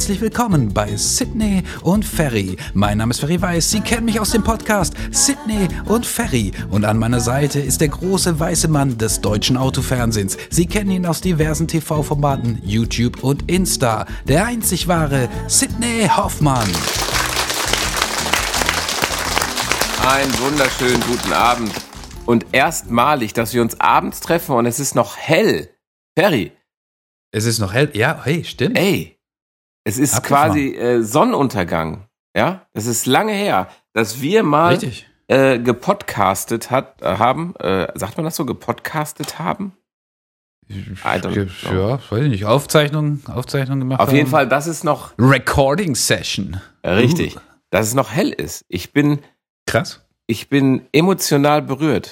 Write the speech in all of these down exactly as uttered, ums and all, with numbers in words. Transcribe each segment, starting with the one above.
herzlich willkommen bei Sydney und Ferry. Mein Name ist Ferry Weiß, Sie kennen mich aus dem Podcast Sydney und Ferry. Und an meiner Seite ist der große weiße Mann des deutschen Autofernsehens. Sie kennen ihn aus diversen T V-Formaten, YouTube und Insta. Der einzig wahre Sydney Hoffmann. Einen wunderschönen guten Abend. Und erstmalig, dass wir uns abends treffen und es ist noch hell. Ferry. Es ist noch hell. Ja, hey, stimmt. Ey, es ist Abgefahren. quasi äh, Sonnenuntergang. Ja, es ist lange her, dass wir mal Richtig. äh, gepodcastet hat, äh, haben. Äh, sagt man das so? Gepodcastet haben? I don't know. Ja, weiß ich nicht. Aufzeichnung, Aufzeichnung gemacht Auf haben. jeden Fall, dass es noch Recording Session. äh, richtig, Uh. dass es noch hell ist. Ich bin, Krass. ich bin emotional berührt.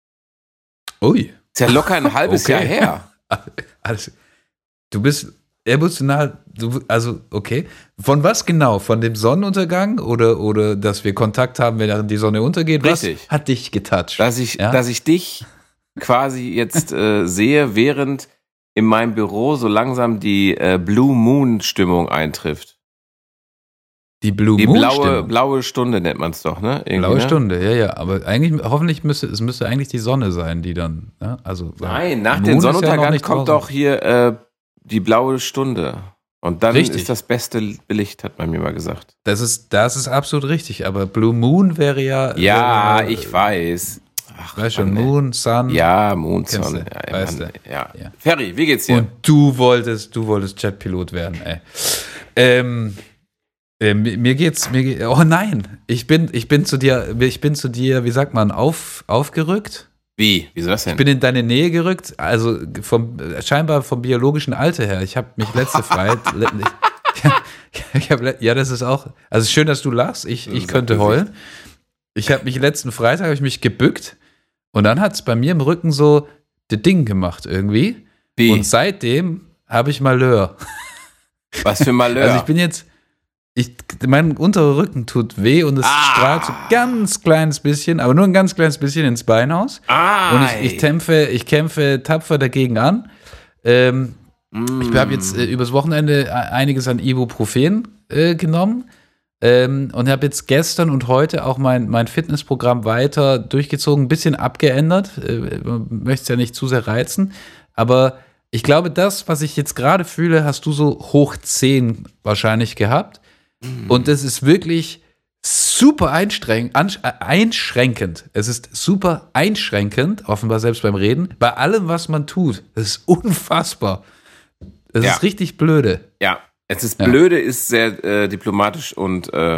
Ui. Ist ja locker ein halbes Okay. Jahr her. Alles. Du bist emotional, du, also okay. Von was genau? Von dem Sonnenuntergang oder, oder dass wir Kontakt haben, wenn die Sonne untergeht? Richtig. Was hat dich getoucht? Dass ich, Ja? dass ich dich quasi jetzt äh, sehe, während in meinem Büro so langsam die äh, Blue Moon Stimmung eintrifft. Die Blue Die Moon blaue, Stimmung. blaue Stunde nennt man es doch, ne? Irgendwie, Blaue ne? Stunde, ja, ja. Aber eigentlich, hoffentlich müsste es müsste eigentlich die Sonne sein, die dann, ja, also. Nein, nach Moon dem ist ja noch Sonnenuntergang nicht kommt draußen. doch hier äh, die blaue Stunde. Und dann Richtig. ist das beste Licht, hat man mir mal gesagt. Das ist, das ist absolut richtig, aber Blue Moon wäre ja. Ja, wäre, ich weiß. Ach, Weißt schon, Mann, ey. Moon, Sun. Ja, Moon, Kennst Sonne. du, Ja, weißt Mann, du. ja. Ja. Ferry, wie geht's dir? Und du wolltest, du wolltest Jetpilot werden, ey. Ähm, äh, mir, mir geht's, mir geht, oh nein, ich bin, ich bin zu dir, ich bin zu dir, wie sagt man, auf, aufgerückt? Wie? Wieso das denn? Ich bin in deine Nähe gerückt, also vom, scheinbar vom biologischen Alter her. Ich habe mich letzte Freiheit, le, ich hab, ja, das ist auch, also schön, dass du lachst, ich, ich könnte heulen. Ich habe mich letzten Freitag, habe ich mich gebückt und dann hat es bei mir im Rücken so das Ding gemacht irgendwie. Wie? Und seitdem habe ich Malheur. Was für Malheur? Also ich bin jetzt, ich, mein unterer Rücken tut weh und es Ah. strahlt so ganz kleines bisschen, aber nur ein ganz kleines bisschen ins Beinhaus. ah, Und ich, ich, kämpfe, ich kämpfe tapfer dagegen an. Ähm, mm. Ich habe jetzt äh, übers Wochenende einiges an Ibuprofen äh, genommen ähm, und habe jetzt gestern und heute auch mein, mein Fitnessprogramm weiter durchgezogen, ein bisschen abgeändert. Äh, man möchte es ja nicht zu sehr reizen, aber ich glaube, das, was ich jetzt gerade fühle, hast du so hoch zehn wahrscheinlich gehabt. Und das ist wirklich super einschränk- ansch- äh, einschränkend. Es ist super einschränkend, offenbar selbst beim Reden, bei allem, was man tut. Das ist unfassbar. Das Ja. ist richtig blöde. Ja, es ist Ja. blöde, ist sehr äh, diplomatisch und äh,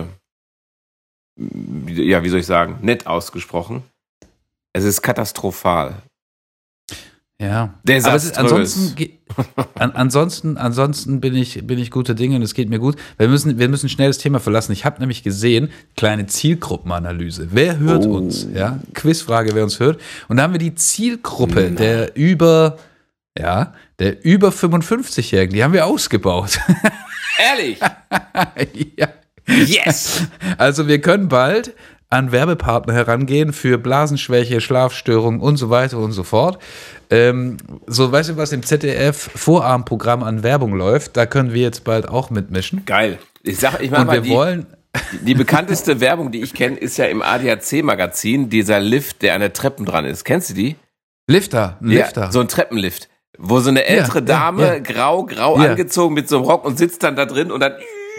ja, wie soll ich sagen, nett ausgesprochen. Es ist katastrophal. Ja. Desaströs. Aber es ist, ansonsten, ge- an, ansonsten, ansonsten bin ich, bin ich guter Dinge und es geht mir gut. Wir müssen, wir müssen schnell das Thema verlassen. Ich habe nämlich gesehen, kleine Zielgruppenanalyse. Wer hört Oh. uns? Ja? Quizfrage, wer uns hört. Und da haben wir die Zielgruppe Nein. der über, ja, der über fünfundfünfzig-Jährigen, die haben wir ausgebaut. Ehrlich? Ja. Yes! Also wir können bald an Werbepartner herangehen für Blasenschwäche, Schlafstörungen und so weiter und so fort. Ähm, so, weißt du, was im Z D F-Vorabendprogramm an Werbung läuft? Da können wir jetzt bald auch mitmischen. Geil. Ich sag, ich mach Und mal, wir die, wollen, die bekannteste Werbung, die ich kenne, ist ja im A D A C-Magazin, dieser Lift, der an der Treppen dran ist. Kennst du die? Lifter, ein Lifter. Ja, so ein Treppenlift, wo so eine ältere Ja, Dame, ja, ja. grau, grau Ja. angezogen mit so einem Rock und sitzt dann da drin und dann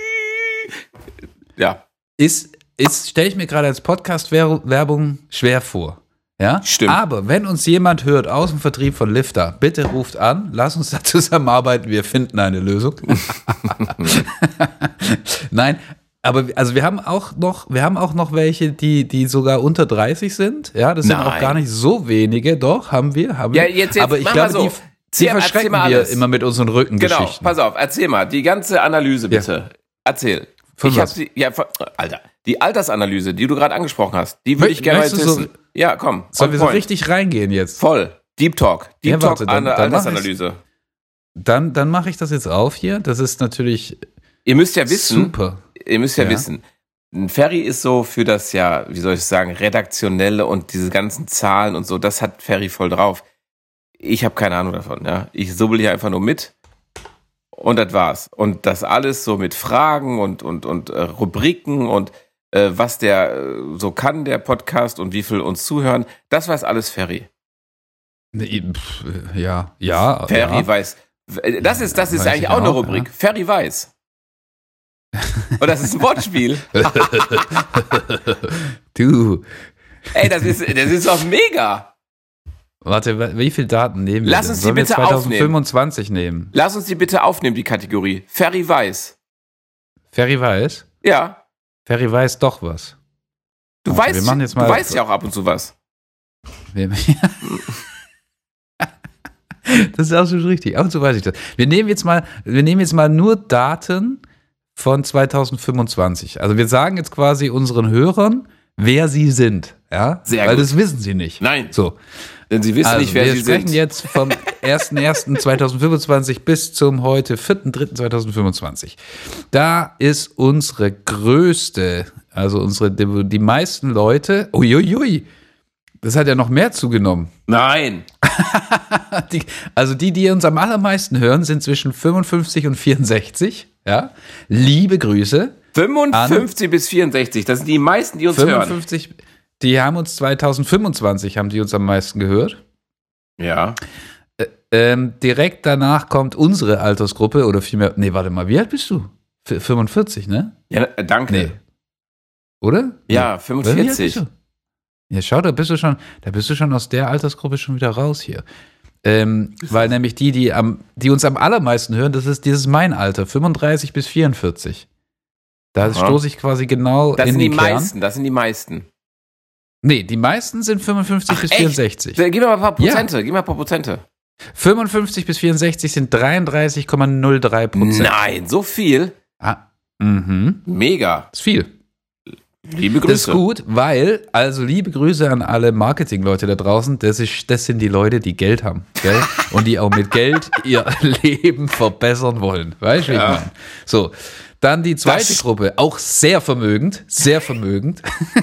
ja, Ist, ist stelle ich mir gerade als Podcast-Werbung schwer vor. Ja? Stimmt. Aber wenn uns jemand hört aus dem Vertrieb von Lifter, bitte ruft an, lass uns da zusammenarbeiten, wir finden eine Lösung. Nein, aber also wir haben auch noch, wir haben auch noch welche, die, die sogar unter dreißig sind. Ja, das sind Nein. auch gar nicht so wenige, doch, haben wir. Haben Ja, wir. jetzt- jetzt aber ich mach glaube, mal so. die, die Erzähl- erzähl verschrecken mal wir alles. immer mit unseren Rückengeschichten. genau. Pass auf, erzähl mal, die ganze Analyse bitte. Erzähl. Von ich was? hab die, ja, von, Alter, die Altersanalyse, die du gerade angesprochen hast, die würde Mö- ich gerne möchtest jetzt du so- wissen. Ja, komm. Sollen on wir so point. richtig reingehen jetzt? Voll. Deep Talk. Deep Ja, Talk warte, dann- an der dann mach Altersanalyse. Dann, dann mache ich das jetzt auf hier. Das ist natürlich Ihr müsst ja wissen, super. ihr müsst ja, Ja. wissen, ein Ferry ist so für das ja, wie soll ich sagen, redaktionelle und diese ganzen Zahlen und so, das hat Ferry voll drauf. Ich habe keine Ahnung davon, ja. Ich subbel hier einfach nur mit Und das war's. Und das alles so mit Fragen und, und, und äh, Rubriken und äh, was der äh, so kann, der Podcast und wie viel uns zuhören. Das weiß alles Ferry. Nee, pff, ja, ja. Ferry ja. weiß. Das ist, das ist Weiß eigentlich ich auch eine auch, Rubrik. ja. Ferry weiß. Und das ist ein Wortspiel. Du. Ey, das ist, das ist doch mega. Warte, wie viele Daten nehmen wir? Lass denn? uns die Sollen wir bitte zweitausendfünfundzwanzig nehmen? Lass uns die bitte aufnehmen, die Kategorie. Ferry weiß. Ferry weiß? Ja. Ferry weiß doch was. Du, Okay, weißt, wir machen jetzt mal- du weißt ja auch ab und zu was. Wir- Das ist absolut richtig. Ab und zu weiß ich das. Wir nehmen jetzt mal, wir nehmen jetzt mal nur Daten von zweitausendfünfundzwanzig. Also wir sagen jetzt quasi unseren Hörern, wer sie sind. Ja? Sehr Weil gut. das wissen sie nicht. Nein. So. Denn sie wissen Also, nicht, wer wir sie sprechen sind. jetzt vom ersten ersten zweitausendfünfundzwanzig bis zum heute vierten dritten zweitausendfünfundzwanzig. Da ist unsere größte, also unsere, die, die meisten Leute, uiuiui, das hat ja noch mehr zugenommen. Nein. Die, also die, die uns am allermeisten hören, sind zwischen fünfundfünfzig und vierundsechzig. Ja? Liebe Grüße. fünfundfünfzig bis vierundsechzig, das sind die meisten, die uns hören. fünfundfünfzig, die haben uns zweitausendfünfundzwanzig, haben die uns am meisten gehört. Ja. Ähm, direkt danach kommt unsere Altersgruppe, oder vielmehr, nee, warte mal, wie alt bist du? F- fünfundvierzig, ne? Ja, äh, danke. Nee. Oder? Ja, Nee. fünfundvierzig. Wie alt bist du? Ja, schau, da bist du schon, da bist du schon aus der Altersgruppe schon wieder raus hier. Ähm, weil nämlich die, die, am, die uns am allermeisten hören, das ist dieses mein Alter, fünfunddreißig bis vierundvierzig. Da Aha. stoße ich quasi genau Das in sind die den Kern. meisten, das sind die meisten. Nee, die meisten sind fünfundfünfzig Ach, bis echt? vierundsechzig. Gib mir mal ein paar Ja. Prozente, gib mir mal ein paar Prozente. fünfundfünfzig bis vierundsechzig sind dreiunddreißig Komma null drei Prozent. Nein, so viel? Ah, mhm. Mega. Das ist viel. Liebe Grüße. Das ist gut, weil, also liebe Grüße an alle Marketingleute da draußen, das, ist, das sind die Leute, die Geld haben, gell? Und die auch mit Geld ihr Leben verbessern wollen. Weißt du, wie Ja. ich meine? So, dann die zweite Das- Gruppe, auch sehr vermögend, sehr vermögend,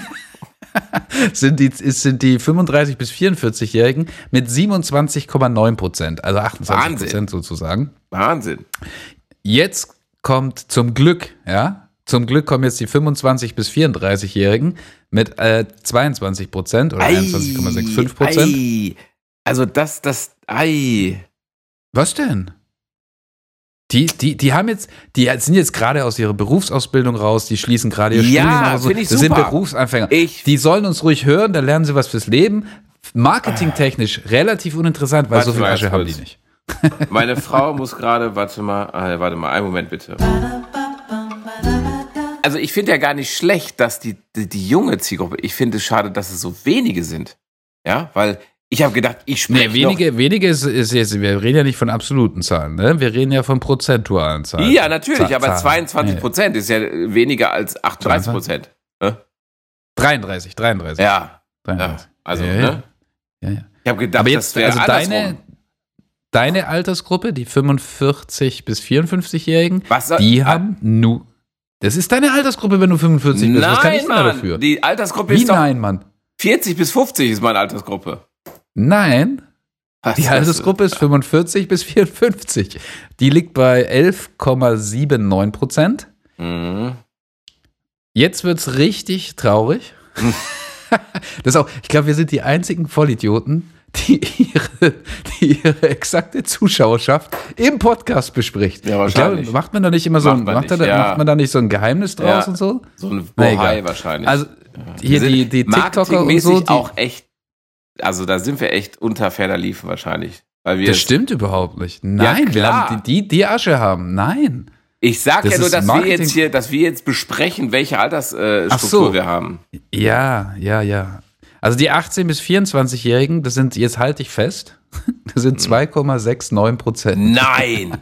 sind, die, ist- sind die fünfunddreißig- bis vierundvierzig-Jährigen mit siebenundzwanzig Komma neun Prozent, also achtundzwanzig Prozent sozusagen. Wahnsinn. Jetzt kommt zum Glück, ja, zum Glück kommen jetzt die fünfundzwanzig- bis vierunddreißig-Jährigen mit äh, zweiundzwanzig Prozent oder einundzwanzig Komma fünfundsechzig Prozent. Ei. Also das, das, ei. Was denn? Die, die, die haben jetzt, die sind jetzt gerade aus ihrer Berufsausbildung raus, die schließen gerade ihr Ja, Studium oder so. finde ich Das sind super. Berufsanfänger. Ich- Die sollen uns ruhig hören, da lernen sie was fürs Leben. Marketingtechnisch relativ uninteressant, weil Warte so viel mal, Asche jetzt haben die kurz. nicht. Meine Frau muss gerade, warte mal, äh, warte mal, einen Moment bitte. Also ich finde ja gar nicht schlecht, dass die, die, die junge Zielgruppe, ich finde es schade, dass es so wenige sind. Ja, weil ich habe gedacht, ich spreche Nee, wenige, wenige ist, ist jetzt, wir reden ja nicht von absoluten Zahlen, ne? Wir reden ja von prozentualen Zahlen. Ja, natürlich, Zahl- aber Zahlen. zweiundzwanzig Prozent ist ja weniger als achtunddreißig Prozent. dreiunddreißig, dreiunddreißig. Ja, ja, dreiunddreißig. also, ja, ja. ne? Ja, ja. Ich habe gedacht, Aber das jetzt, wäre also deine, andersrum. deine Altersgruppe, die fünfundvierzig- bis vierundfünfzig-Jährigen, Was soll- die haben nur. Das ist deine Altersgruppe, wenn du fünfundvierzig bist. Was kann ich Nein, denn da Mann, dafür? die Altersgruppe Wie ist doch nein, Mann? vierzig bis fünfzig ist meine Altersgruppe. Nein, Was die ist Altersgruppe ist fünfundvierzig bis vierundfünfzig. Die liegt bei elf Komma neunundsiebzig Prozent. Mhm. Jetzt wird's richtig traurig. Das ist auch, ich glaube, wir sind die einzigen Vollidioten, die ihre, die ihre exakte Zuschauerschaft im Podcast bespricht. Ja, ich glaube, wahrscheinlich. macht man da nicht immer so Macht ein, man macht, da, nicht, ja. macht man da nicht so ein Geheimnis draus Ja. und so? So ein Na, egal. Bohai wahrscheinlich. Also hier Wir die, sind die TikToker und so, marketingmäßig die, auch echt, also da sind wir echt unter ferner Liefen wahrscheinlich. Weil wir das es- stimmt überhaupt nicht. Nein, wir klar. haben die, die, die Asche haben. Nein. Ich sag Das ja nur, ist dass wir Marketing- jetzt hier, dass wir jetzt besprechen, welche Altersstruktur äh, Ach so. wir haben. Ja, ja, ja. Also die achtzehn- bis vierundzwanzig-Jährigen, das sind, jetzt halte ich fest, das sind zwei Komma neunundsechzig Prozent. Nein!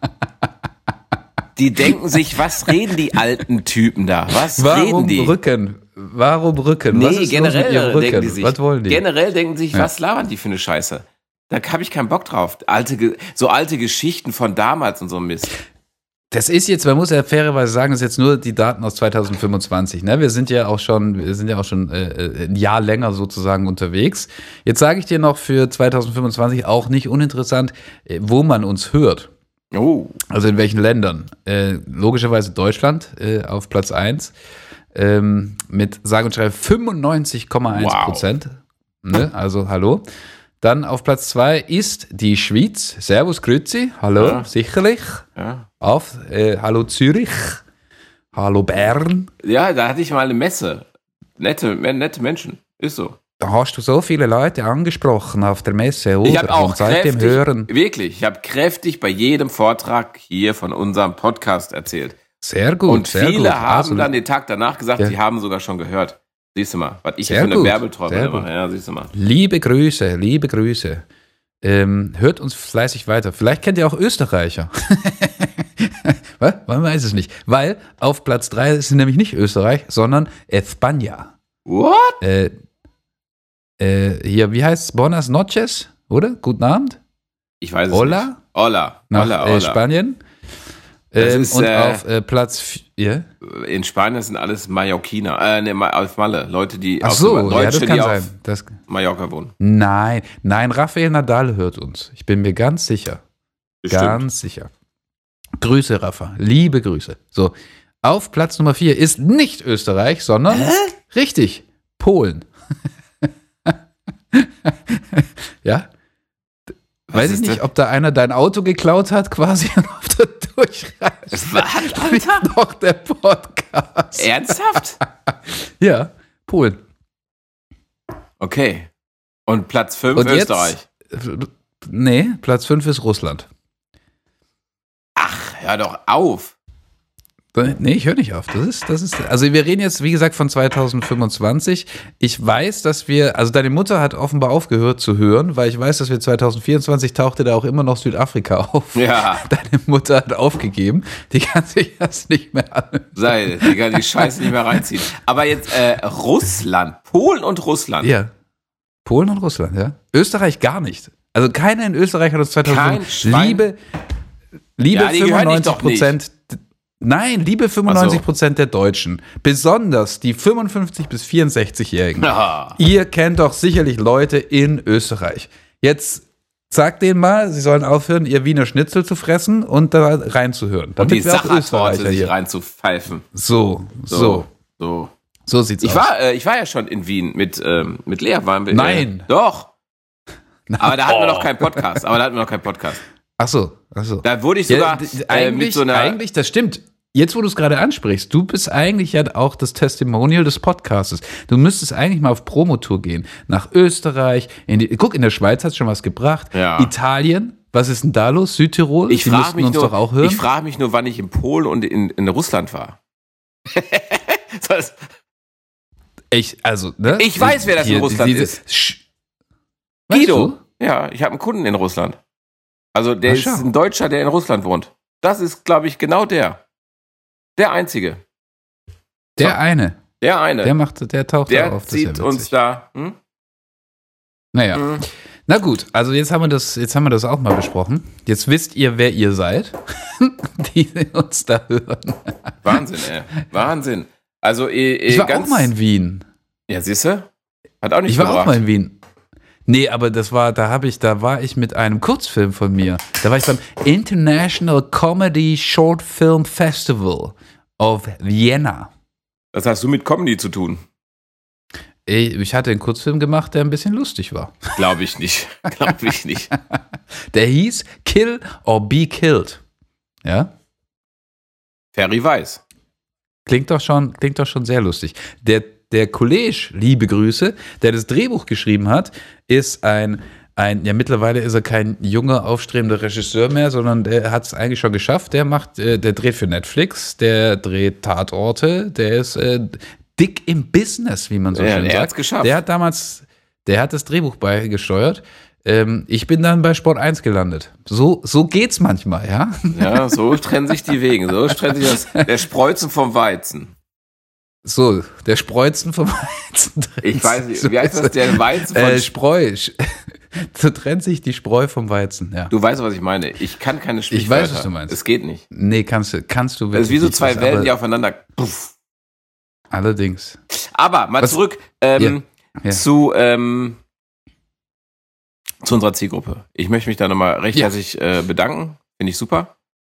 Die denken sich, was reden die alten Typen da? Was Warum reden die? Rücken? Warum Rücken? Nee, Was ist los mit generell ihrem denken Rücken? die sich. Was wollen die? Generell denken sich, Ja. was labern die für eine Scheiße? Da habe ich keinen Bock drauf. Alte, Ge- so alte Geschichten von damals und so Mist. Das ist jetzt, man muss ja fairerweise sagen, das ist jetzt nur die Daten aus zweitausendfünfundzwanzig. Ne? Wir sind ja auch schon, wir sind ja auch schon äh, ein Jahr länger sozusagen unterwegs. Jetzt sage ich dir noch für zweitausendfünfundzwanzig auch nicht uninteressant, äh, wo man uns hört. Oh. Also in welchen Ländern? Äh, logischerweise Deutschland äh, auf Platz eins ähm, mit sage und schreibe fünfundneunzig Komma eins Prozent. Wow. Ne? Also hallo. Dann auf Platz zwei ist die Schweiz. Servus, Grüezi. Hallo, ja. Sicherlich. Ja. Auf, äh, hallo Zürich. Hallo Bern. Ja, da hatte ich mal eine Messe. Nette, nette Menschen. Ist so. Da hast du so viele Leute angesprochen auf der Messe, oder? Ich habe auch seitdem kräftig, hören. wirklich, ich habe kräftig bei jedem Vortrag hier von unserem Podcast erzählt. Sehr gut, Und sehr viele gut. haben also, dann den Tag danach gesagt, ja. sie haben sogar schon gehört. Siehst du mal, was ich sehr hier für eine gut, Werbeträume mache. Ja, siehst du mal. Liebe Grüße, liebe Grüße. Ähm, hört uns fleißig weiter. Vielleicht kennt ihr auch Österreicher. Was? Man weiß es nicht. Weil auf Platz drei ist nämlich nicht Österreich, sondern España. What? Äh, äh, hier, wie heißt es? Buenas noches, oder? Guten Abend? Ich weiß es Hola? nicht. Hola. Nach Hola, äh, hola. Spanien. Das Ähm, ist, und äh, auf äh, Platz vier. In Spanien sind alles Mallorquiner. Äh, ne, Ma- auf Malle. Leute, die Ach auf so, Deutsche, ja, das kann die sein. auf Das, Mallorca wohnen. nein, nein, Rafael Nadal hört uns. Ich bin mir ganz sicher. Bestimmt. Ganz sicher. Grüße, Rafa. Liebe Grüße. So, auf Platz Nummer vier ist nicht Österreich, sondern Hä? richtig, Polen. Ja? Was Weiß ich ist nicht, das? ob da einer dein Auto geklaut hat, quasi und auf der Durchreise. Was, Alter? Doch der Podcast. Ernsthaft? Ja, Polen. Okay. Und Platz fünf Und jetzt- Österreich. Nee, Platz fünf ist Russland. Ach, hör doch auf. Nee, ich höre nicht auf. Das ist, das ist, also wir reden jetzt, wie gesagt, von zwanzig fünfundzwanzig. Ich weiß, dass wir, also deine Mutter hat offenbar aufgehört zu hören, weil ich weiß, dass wir zwanzig vierundzwanzig tauchte da auch immer noch Südafrika auf. Ja. Deine Mutter hat aufgegeben. Die kann sich das nicht mehr an. Sei, die kann die Scheiße nicht mehr reinziehen. Aber jetzt äh, Russland, Polen und Russland. Ja. Polen und Russland, ja. Österreich gar nicht. Also keiner in Österreich hat uns Kein zwanzig Schwein. Liebe, liebe Ja, die gehören nicht fünfundneunzig doch nicht. Prozent. Nein, liebe fünfundneunzig Prozent der Deutschen, besonders die fünfundfünfzig- bis vierundsechzigjährigen. Ja. Ihr kennt doch sicherlich Leute in Österreich. Jetzt sagt denen mal, sie sollen aufhören, ihr Wiener Schnitzel zu fressen und da reinzuhören. Und Damit die wir auch Sachertorte Österreicher sich hier. reinzupfeifen. So, so, So. so. so sieht's Ich aus. war, äh, ich war ja schon in Wien mit, ähm, mit Lea. Waren wir, Nein. Äh, doch. Aber da hatten wir Oh. noch keinen Podcast. Aber da hatten wir noch keinen Podcast. Ach so, ach so. Da wurde ich Ja, sogar d- d- äh, eigentlich, mit so einer. eigentlich, das stimmt. Jetzt, wo du es gerade ansprichst, du bist eigentlich ja auch das Testimonial des Podcastes. Du müsstest eigentlich mal auf Promotour gehen. Nach Österreich. In die, guck, in der Schweiz hat es schon was gebracht. Ja. Italien, was ist denn da los? Südtirol? Ich Die frage müssten mich, uns nur, doch auch hören. ich frag mich nur, wann ich in Polen und in, in Russland war. Das- ich, also, ne? Ich weiß, wer das in Hier, Russland diese- ist. Sch- Weißt Guido. du? Ja, ich habe einen Kunden in Russland. Also der Ach, ist schau. ein Deutscher, der in Russland wohnt. Das ist, glaube ich, genau der. Der Einzige. Der So. eine. Der eine. Der macht, der taucht der da auf. Das ist ja zieht witzig. uns da. Hm? Naja. Hm. Na gut, also jetzt haben wir das, jetzt haben wir das auch mal besprochen. Jetzt wisst ihr, wer ihr seid, die uns da hören. Wahnsinn, ey. Wahnsinn. Also eh, eh, Ich war ganz. auch mal in Wien. Ja, siehste? Hat auch nicht Ich war gebracht. auch mal in Wien. Nee, aber das war, da habe ich, da war ich mit einem Kurzfilm von mir. Da war ich beim International Comedy Short Film Festival of Vienna. Das hast du mit Comedy zu tun. Ich ich hatte einen Kurzfilm gemacht, der ein bisschen lustig war. Glaube ich nicht. Glaube ich nicht. Der hieß Kill or Be Killed. Ja? Ferry Weiß. Klingt doch schon, klingt doch schon sehr lustig. Der, der Kollege, liebe Grüße, der das Drehbuch geschrieben hat, ist ein, ein, ja mittlerweile ist er kein junger, aufstrebender Regisseur mehr, sondern der hat es eigentlich schon geschafft. Der macht, äh, der dreht für Netflix, der dreht Tatorte, der ist äh, dick im Business, wie man so Ja, schön er sagt. hat's geschafft. Der hat damals, der hat das Drehbuch beigesteuert. Ähm, ich bin dann bei Sport eins gelandet. So, so geht's manchmal, ja. Ja, so trennen sich die Wege. So trennt sich das, der Spreuzen vom Weizen. So, der Spreuzen vom Weizen. Ich weiß nicht, wie heißt das? Der Weizen von. Äh, Spreu. So trennt sich die Spreu vom Weizen, ja. Du weißt, was ich meine. Ich kann keine Ich Sprichwörter. weiß, was du meinst. Es geht nicht. Nee, kannst du, kannst du Das ist wie so nicht, zwei was, Wellen, aber- die aufeinander. Puff. Allerdings. Aber mal Was- zurück ähm, Ja. zu, ähm, zu unserer Zielgruppe. Ich möchte mich da nochmal recht Ja. herzlich äh, bedanken. Finde ich super.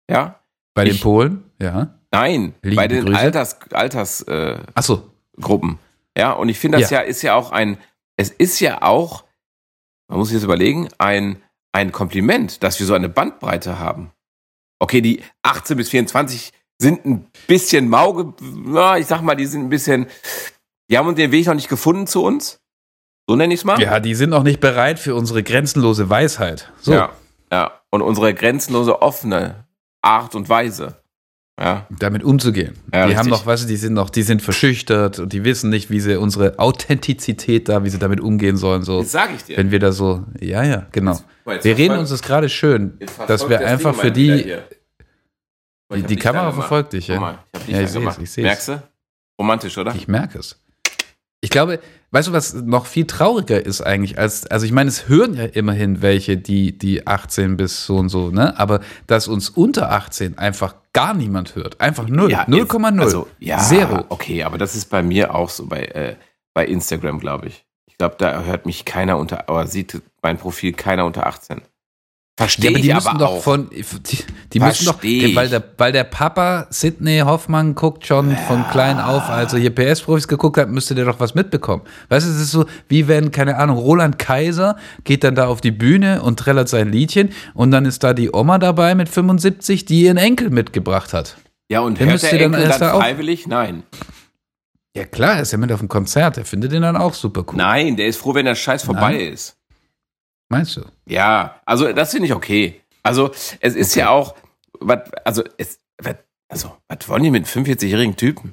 Ja. Bei den ich, Polen, ja. Nein, Liebe bei den Grüße. Alters, Alters äh, Ach so. Gruppen. Ja, und ich finde, das ja. ja ist ja auch ein, es ist ja auch, man muss sich das überlegen, ein, ein Kompliment, dass wir so eine Bandbreite haben. Okay, die achtzehn bis vierundzwanzig sind ein bisschen Mauge, ja, ich sag mal, die sind ein bisschen, die haben den Weg noch nicht gefunden zu uns. So nenne ich es mal. Ja, die sind noch nicht bereit für unsere grenzenlose Weisheit. So. Ja, ja, und unsere grenzenlose, offene Art und Weise. Ja. Damit umzugehen. Ja, die richtig. haben noch, weißt du, die sind noch, die sind verschüchtert und die wissen nicht, wie sie unsere Authentizität da, wie sie damit umgehen sollen. So, Das sag ich dir. wenn wir da so, ja, ja, genau. Jetzt, jetzt wir reden verfolgt, uns das gerade schön, dass wir das einfach Ding für mal die, wieder hier. die, die Kamera verfolgt dich, ja. Guck mal, ich hab dich Ja, ja ich sehe es, ich sehe Merkst du? Romantisch, oder? Ich merke es. Ich glaube, weißt du, was noch viel trauriger ist eigentlich, als, also ich meine, es hören ja immerhin welche, die, die achtzehn bis so und so, ne? Aber dass uns unter achtzehn einfach gar niemand hört. Einfach null. Ja, null Komma null. Also, ja, Zero. Okay, aber das ist bei mir auch so bei, äh, bei Instagram, glaube ich. Ich glaube, da hört mich keiner unter, aber sieht mein Profil keiner unter achtzehn. Verstehe Ja, aber die ich müssen aber doch auch. von, die, die müssen doch, Versteh weil der, weil der Papa Sidney Hoffmann guckt schon von klein auf, als er hier P S-Profis geguckt hat, müsste der doch was mitbekommen. Weißt du, es ist so, wie wenn, keine Ahnung, Roland Kaiser geht dann da auf die Bühne und trällert sein Liedchen und dann ist da die Oma dabei mit fünfundsiebzig, die ihren Enkel mitgebracht hat. Ja, und Der hört müsste der dann Enkel erst dann da auch- freiwillig? Nein. Ja klar, er ist ja mit auf dem Konzert, er findet den dann auch super cool. Nein, der ist froh, wenn der Scheiß vorbei Nein. ist. Meinst du? Ja, also das finde ich okay. Also es ist Okay. ja auch, wat, also es, wat, also was wollen die mit fünfundvierzigjährigen Typen?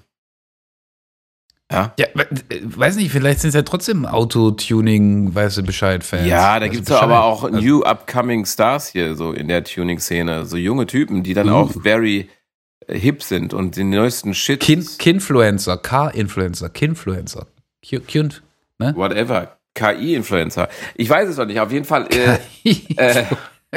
Ja, Ja, we- weiß nicht, vielleicht sind es ja trotzdem Autotuning, weißt du, Bescheid-Fans. ja, da Weißt du gibt's doch aber Bescheid? auch Also- new upcoming Stars hier so in der Tuning-Szene, so junge Typen, die dann Uh. auch very äh, hip sind und den neuesten Shit, Kin Kinfluencer, Car-Influencer, Kinfluencer, Kind, ne? whatever, K I-Influencer. Ich weiß es noch nicht, auf jeden Fall äh, äh,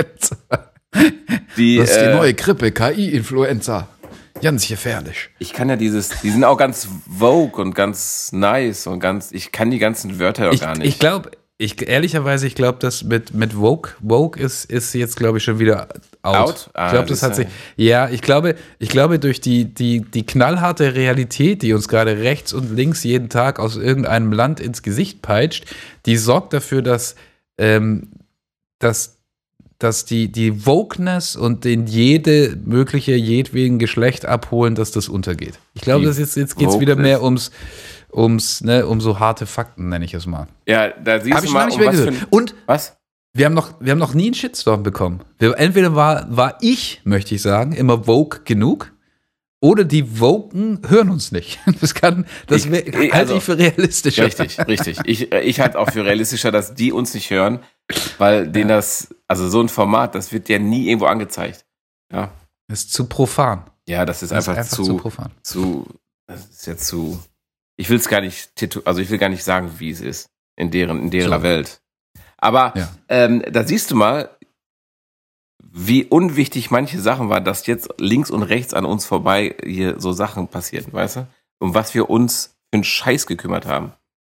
die, Das ist die äh, neue Grippe, K I-Influencer. Ganz gefährlich. ich kann ja dieses, die sind auch ganz vogue und ganz nice und ganz, ich kann die ganzen Wörter doch Ich, gar nicht. ich glaube, ich, ehrlicherweise, ich glaube, dass mit, mit Vogue, Vogue ist, ist jetzt, glaube ich, schon wieder out. Out? Ah, ich glaube, das siehst hat du. sich, ja, ich glaube, ich glaube, durch die, die, die knallharte Realität, die uns gerade rechts und links jeden Tag aus irgendeinem Land ins Gesicht peitscht, die sorgt dafür, dass, ähm, dass dass die, die Wokeness und den jede mögliche, jedweden Geschlecht abholen, dass das untergeht. Ich glaube, Die das jetzt, jetzt geht es wieder Wokeness. mehr ums, ums, ne, um so harte Fakten, nenne ich es mal. Ja, da siehst Habe du ich mal, noch nicht um mehr was für gehört. ein, Und was? wir haben noch, wir haben noch nie einen Shitstorm bekommen. Wir, entweder war, war ich, möchte ich sagen, immer woke genug, oder die Woken hören uns nicht. Das kann, das Ich- wär, ich- halte also- ich für realistischer. Richtig, richtig. Ich, äh, ich halte auch für realistischer, dass die uns nicht hören, weil denen das, also so ein Format, das wird ja nie irgendwo angezeigt. Ja, Das ist zu profan. ja, das ist Das ist einfach, einfach zu, zu zu, profan. das ist ja zu, ich will es gar nicht, titu- also ich will gar nicht sagen, wie es ist in deren, in deren So. Welt. Aber Ja. ähm, da siehst du mal, wie unwichtig manche Sachen waren, dass jetzt links und rechts an uns vorbei hier so Sachen passierten, weißt du? Um was wir uns für einen Scheiß gekümmert haben.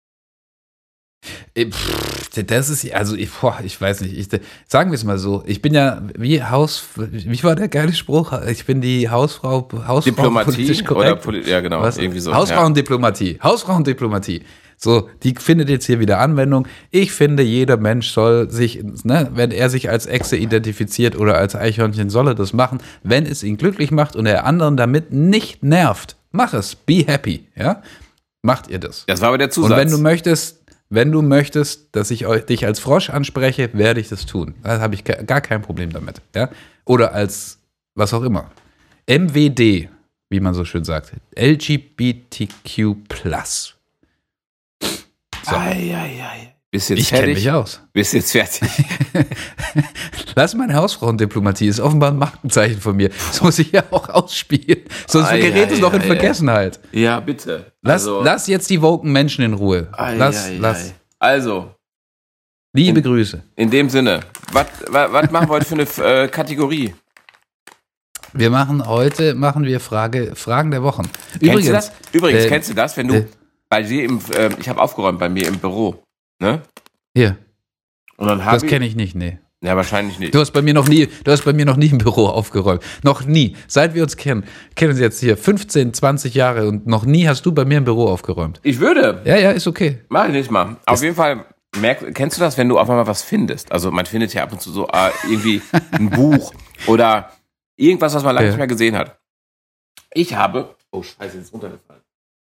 Äh, pff, Das ist, also, ich, boah, ich weiß nicht. Ich, sagen wir es mal so. Ich bin ja, wie Haus, wie war der geile Spruch? Ich bin die Hausfrau, Hausfrau Diplomatie politisch oder korrekt. Poli ja genau, Was? irgendwie so. Hausfrauendiplomatie. Hausfrauendiplomatie. So, die findet jetzt hier wieder Anwendung. Ich finde, jeder Mensch soll sich, ne, wenn er sich als Echse identifiziert oder als Eichhörnchen, soll er das machen, wenn es ihn glücklich macht und er anderen damit nicht nervt. Mach es. Be happy. Ja? Macht ihr das. Ja. Das war aber der Zusatz. Und wenn du möchtest, wenn du möchtest, dass ich euch, dich als Frosch anspreche, werde ich das tun. Da habe ich ga- gar kein Problem damit. Ja? Oder als was auch immer. M W D, wie man so schön sagt. L G B T Q plus. So. Ei, ei, ei. Bist jetzt Ich kenne fertig? mich aus. Bist jetzt fertig? Lass meine Hausfrauendiplomatie, ist offenbar ein Markenzeichen von mir. Das muss ich ja auch ausspielen. Sonst Ei, gerät es ei, noch in ei, Vergessenheit. Ja, bitte. Lass, Also, lass jetzt die woken Menschen in Ruhe. ei, lass, ei, lass. ei. Also, Liebe In- Grüße. in dem Sinne, was machen wir heute für eine äh, Kategorie? Wir machen heute, machen wir Frage, Fragen der Wochen. Kennst du das? Übrigens, äh, kennst du das, wenn du äh, bei dir im, äh, ich habe aufgeräumt bei mir im Büro, ne? Hier, Und dann habe das ich, kenne ich nicht, nee. Ja, wahrscheinlich nicht. Du hast bei mir noch nie, du hast bei mir noch nie ein Büro aufgeräumt. Noch nie. Seit wir uns kennen, kennen uns jetzt hier fünfzehn, zwanzig Jahre und noch nie hast du bei mir ein Büro aufgeräumt. Ich würde. Ja, ja, ist okay. Mach ich nicht mal. Auf jeden Fall, merk, kennst du das, wenn du auf einmal was findest? Also man findet ja ab und zu so äh, irgendwie ein Buch oder irgendwas, was man lange ja. nicht mehr gesehen hat. Ich habe, oh scheiße, jetzt ist runtergefallen.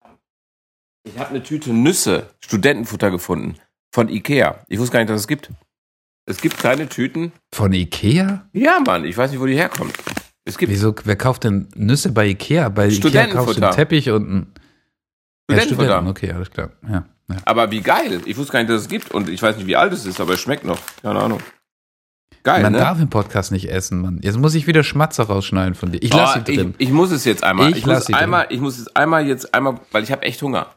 Ich habe eine Tüte Nüsse, Studentenfutter gefunden von Ikea. Ich wusste gar nicht, dass es gibt. Es gibt kleine Tüten. Von Ikea? Ja, Mann, ich weiß nicht, wo die herkommen. Es gibt Wieso, wer kauft denn Nüsse bei Ikea? Bei Ikea kaufst du einen Teppich und ein Studentenfutter. Ja, Studenten. Okay, alles klar. Ja, ja. Aber wie geil. Ich wusste gar nicht, dass es gibt. Und ich weiß nicht, wie alt es ist, aber es schmeckt noch. Keine Ahnung. Geil, Man ne? darf im Podcast nicht essen, Mann. Jetzt muss ich wieder Schmatzer rausschneiden von dir. Ich lasse oh, sie drin. Ich, ich muss es jetzt einmal. Ich, ich lasse muss einmal, ich muss es einmal jetzt einmal, weil ich habe echt Hunger.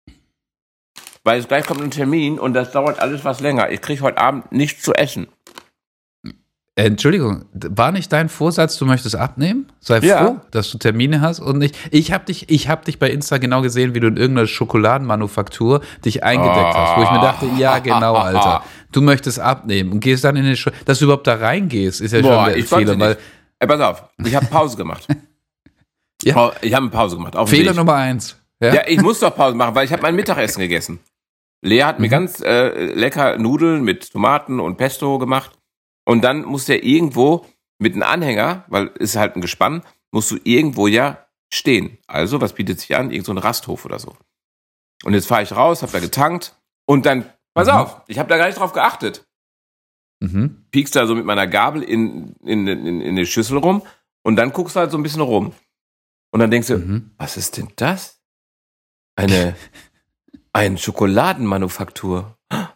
Weil es gleich kommt ein Termin und das dauert alles was länger. Ich kriege heute Abend nichts zu essen. Entschuldigung, war nicht dein Vorsatz, du möchtest abnehmen? Sei ja. froh, dass du Termine hast und nicht. Ich habe dich, ich habe dich bei Insta genau gesehen, wie du in irgendeiner Schokoladenmanufaktur dich eingedeckt oh. hast, wo ich mir dachte, ja genau, Alter, du möchtest abnehmen und gehst dann in den Sch- dass du überhaupt da reingehst, ist ja Boah, schon der Fehler, weil. Ey, pass auf, ich habe Pause gemacht. ja. Ich habe eine Pause gemacht. Auf Fehler Nummer eins. Ja? ja, ich muss doch Pause machen, weil ich habe mein Mittagessen gegessen. Lea hat mhm. mir ganz äh, lecker Nudeln mit Tomaten und Pesto gemacht. Und dann musst du ja irgendwo mit einem Anhänger, weil ist halt ein Gespann, musst du irgendwo ja stehen. Also, was bietet sich an? Irgend so ein Rasthof oder so. Und jetzt fahre ich raus, hab da getankt und dann, pass mhm. auf, ich habe da gar nicht drauf geachtet. Mhm. Piekst da so mit meiner Gabel in, in, in, in die Schüssel rum und dann guckst du halt so ein bisschen rum. Und dann denkst du, mhm. was ist denn das? Eine, eine Schokoladenmanufaktur.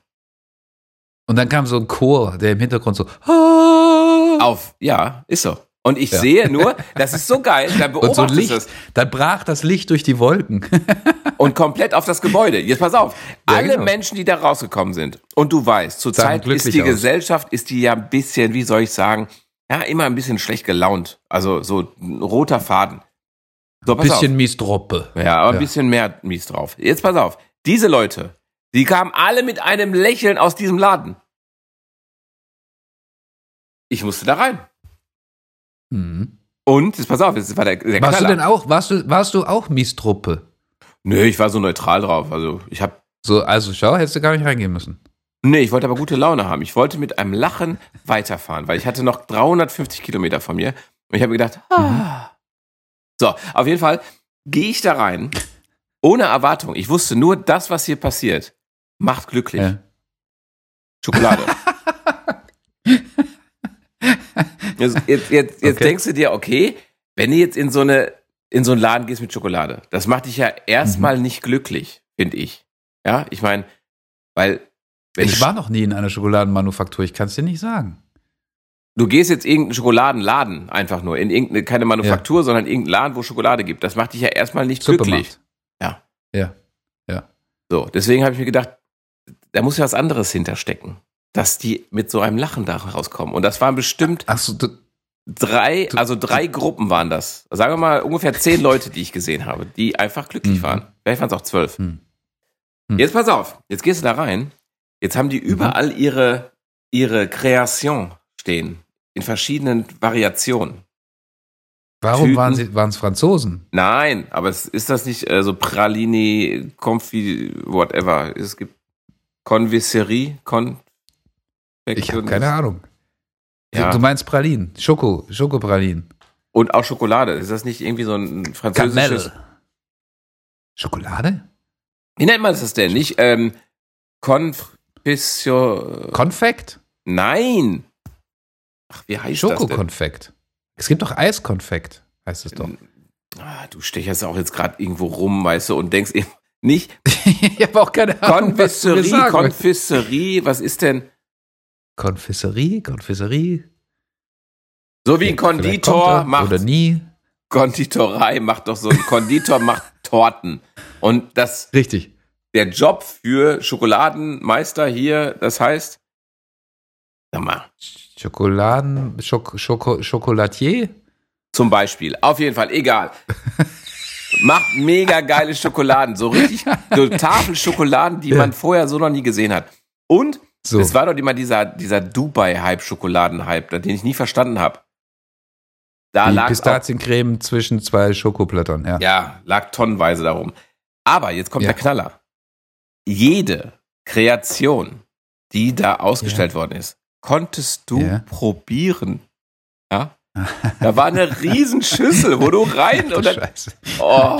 Und dann kam so ein Chor, der im Hintergrund so auf, ja, ist so. Und ich ja. sehe nur, das ist so geil, dann beobachtest du so Licht, es. Dann brach das Licht durch die Wolken. Und komplett auf das Gebäude. Jetzt pass auf, ja, alle genau. Menschen, die da rausgekommen sind, und du weißt, zurzeit ist die aus. Gesellschaft, ist die ja ein bisschen, wie soll ich sagen, ja, immer ein bisschen schlecht gelaunt. Also so ein roter Faden. So, ein bisschen auf. mies Droppe. Ja, aber ja. ein bisschen mehr mies drauf. Jetzt pass auf, diese Leute, die kamen alle mit einem Lächeln aus diesem Laden. Ich musste da rein. Mhm. Und, jetzt pass auf, jetzt war der, der warst Knaller. du denn auch, warst du, warst du auch Miestruppe? Nö, ich war so neutral drauf. Also, ich hab. So, also schau, hättest du gar nicht reingehen müssen. Nee, ich wollte aber gute Laune haben. Ich wollte mit einem Lachen weiterfahren, weil ich hatte noch dreihundertfünfzig Kilometer von mir. Und ich habe mir gedacht, ah. Mhm. So, auf jeden Fall gehe ich da rein, ohne Erwartung. Ich wusste nur, das, was hier passiert, macht glücklich. Ja. Schokolade. Jetzt, jetzt, jetzt, jetzt okay. denkst du dir, okay, wenn du jetzt in so eine in so einen Laden gehst mit Schokolade, das macht dich ja erstmal mhm. nicht glücklich, finde ich. Ja, ich meine, weil wenn ich war noch nie in einer Schokoladenmanufaktur, ich kann es dir nicht sagen. Du gehst jetzt irgendeinen Schokoladenladen einfach nur, in irgendeine, keine Manufaktur, ja. sondern irgendeinen Laden, wo Schokolade gibt. Das macht dich ja erstmal nicht Supermarkt. glücklich. Ja. Ja. Ja. So, deswegen habe ich mir gedacht, da muss ja was anderes hinterstecken, dass die mit so einem Lachen da rauskommen. Und das waren bestimmt Ach so, du, drei, also drei Gruppen waren das. Sagen wir mal ungefähr zehn Leute, die ich gesehen habe, die einfach glücklich mhm. waren. Vielleicht waren es auch zwölf. Mhm. Mhm. Jetzt pass auf, jetzt gehst du da rein. Jetzt haben die überall mhm. ihre, ihre Kreation stehen. In verschiedenen Variationen. Warum waren sie, waren es Franzosen? Nein, aber es, ist das nicht äh, so Pralini, Confi, whatever. Es gibt Confiserie, Kon. Ich habe keine Ahnung. Ja. Du meinst Pralinen, Schoko, Schokopralinen. Und auch Schokolade. Ist das nicht irgendwie so ein französisches... Kamelle. Schokolade? Wie nennt man das denn? Nicht ähm, Confisio... Konfekt? Nein. Ach, wie heißt das denn? Schokokonfekt. Es gibt doch Eiskonfekt, heißt es doch. Ah, du stecherst auch jetzt gerade irgendwo rum, weißt du, und denkst eben nicht... Ich habe auch keine Ahnung, Confiserie, Confiserie, was ist denn... Konfiserie, Konfiserie. So wie ein Konditor macht. Oder nie. Konditorei macht doch so ein Konditor macht Torten. Und das. Richtig. Der Job für Schokoladenmeister hier, das heißt. Sag mal. Schokoladen, Schok, Schoko, Schokolatier? Zum Beispiel. Auf jeden Fall, egal. Macht mega geile Schokoladen. So richtig, so Tafelschokoladen, die ja. man vorher so noch nie gesehen hat. Und So. Das war doch immer dieser, dieser Dubai-Hype-Schokoladen-Hype, den ich nie verstanden habe. Da Die lag Pistaziencreme zwischen zwei Schokoblättern, ja. Ja, lag tonnenweise darum. Aber jetzt kommt ja. der Knaller. Jede Kreation, die da ausgestellt ja. worden ist, konntest du ja. probieren. Ja? Da war eine Riesenschüssel, wo du rein und dann, Scheiße. Oh.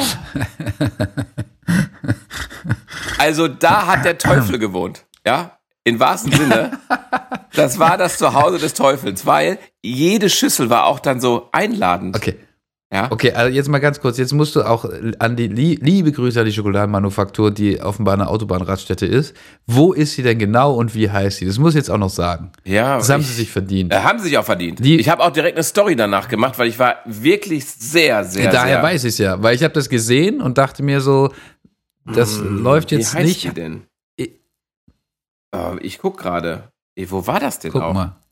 Also da hat der Teufel gewohnt. Ja, im wahrsten Sinne. Das war das Zuhause des Teufels, weil jede Schüssel war auch dann so einladend. Okay. Ja? Okay, also jetzt mal ganz kurz. Jetzt musst du auch an die liebe Grüße an die Schokoladenmanufaktur, die offenbar eine Autobahnraststätte ist. Wo ist sie denn genau und wie heißt sie? Das muss ich jetzt auch noch sagen. Ja, das haben ich, sie sich verdient. Äh, haben sie sich auch verdient. Die, ich habe auch direkt eine Story danach gemacht, weil ich war wirklich sehr, sehr, daher sehr... Daher weiß ich es ja, weil ich habe das gesehen und dachte mir so, das hm, läuft jetzt wie heißt nicht. Die denn? Ich, oh, ich guck gerade. Wo war das denn Guck auch? mal.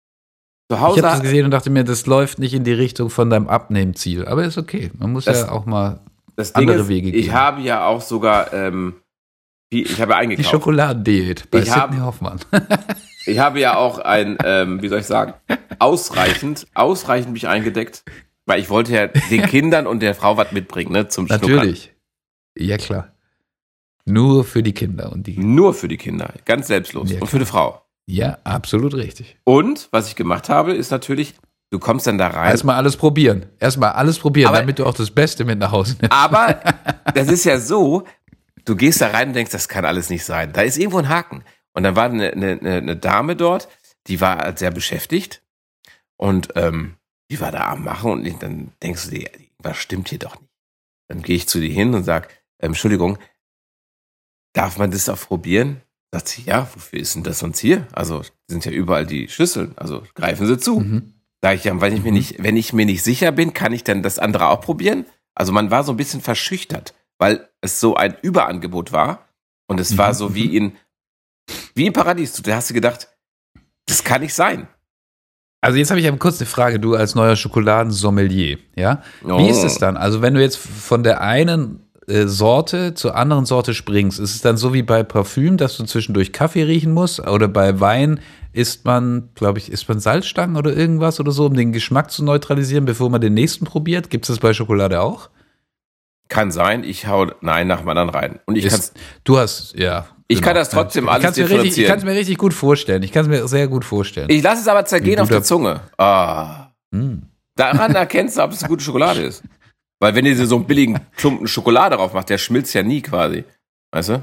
Zu Hause ich habe das gesehen und dachte mir, das läuft nicht in die Richtung von deinem Abnehmziel. Aber ist okay. Man muss das, ja auch mal das andere Ding ist, Wege gehen. Ich habe ja auch sogar, ähm, ich habe ja eingekauft. Die Schokoladendiät bei ich Sidney hab, Hoffmann. Ich habe ja auch ein, ähm, wie soll ich sagen, ausreichend, ausreichend mich eingedeckt, weil ich wollte ja den Kindern und der Frau was mitbringen, ne, zum Schnuckern. Natürlich. Ja, klar. Nur für die Kinder und die Nur für die Kinder, ganz selbstlos. Ja, und für die Frau. Ja, absolut richtig. Und was ich gemacht habe, ist natürlich, du kommst dann da rein. Erstmal alles probieren. Erstmal alles probieren, aber, damit du auch das Beste mit nach Hause nimmst. Aber das ist ja so, du gehst da rein und denkst, das kann alles nicht sein. Da ist irgendwo ein Haken. Und dann war eine, eine, eine Dame dort, die war sehr beschäftigt. Und ähm, die war da am Machen. Und dann denkst du dir, was stimmt hier doch nicht. Dann gehe ich zu dir hin und sage, äh, Entschuldigung, darf man das auch probieren? Sagt sie, ja, wofür ist denn das sonst hier? Also sind ja überall die Schüsseln, also greifen Sie zu. Mhm. Sag ich, ja, wenn ich, mir nicht, wenn ich mir nicht sicher bin, kann ich dann das andere auch probieren? Also man war so ein bisschen verschüchtert, weil es so ein Überangebot war und es mhm. war so wie in, wie im Paradies. Da hast du gedacht, das kann nicht sein. Also jetzt habe ich aber kurz eine Frage, du als neuer Schokoladensommelier, ja? Oh. Wie ist es dann? Also wenn du jetzt von der einen Sorte zur anderen Sorte springst. Ist es dann so wie bei Parfüm, dass du zwischendurch Kaffee riechen musst? Oder bei Wein isst man, glaube ich, isst man Salzstangen oder irgendwas oder so, um den Geschmack zu neutralisieren, bevor man den nächsten probiert? Gibt es das bei Schokolade auch? Kann sein, ich hau einen nach dem anderen rein. Und ich ist, du hast, ja. Ich genau, kann das trotzdem alles kann's differenzieren. Richtig, ich kann es mir richtig gut vorstellen. Ich kann es mir sehr gut vorstellen. Ich lasse es aber zergehen auf der Zunge. Ah. Hm. Daran erkennst du, ob es eine gute Schokolade ist. Weil wenn ihr so einen billigen Klumpen Schokolade drauf macht, der schmilzt ja nie quasi. Weißt du?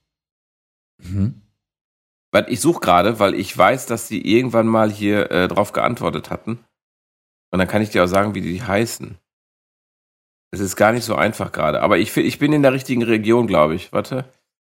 Mhm. Weil ich suche gerade, weil ich weiß, dass die irgendwann mal hier äh, drauf geantwortet hatten. Und dann kann ich dir auch sagen, wie die heißen. Es ist gar nicht so einfach gerade. Aber ich, ich bin in der richtigen Region, glaube ich. Warte.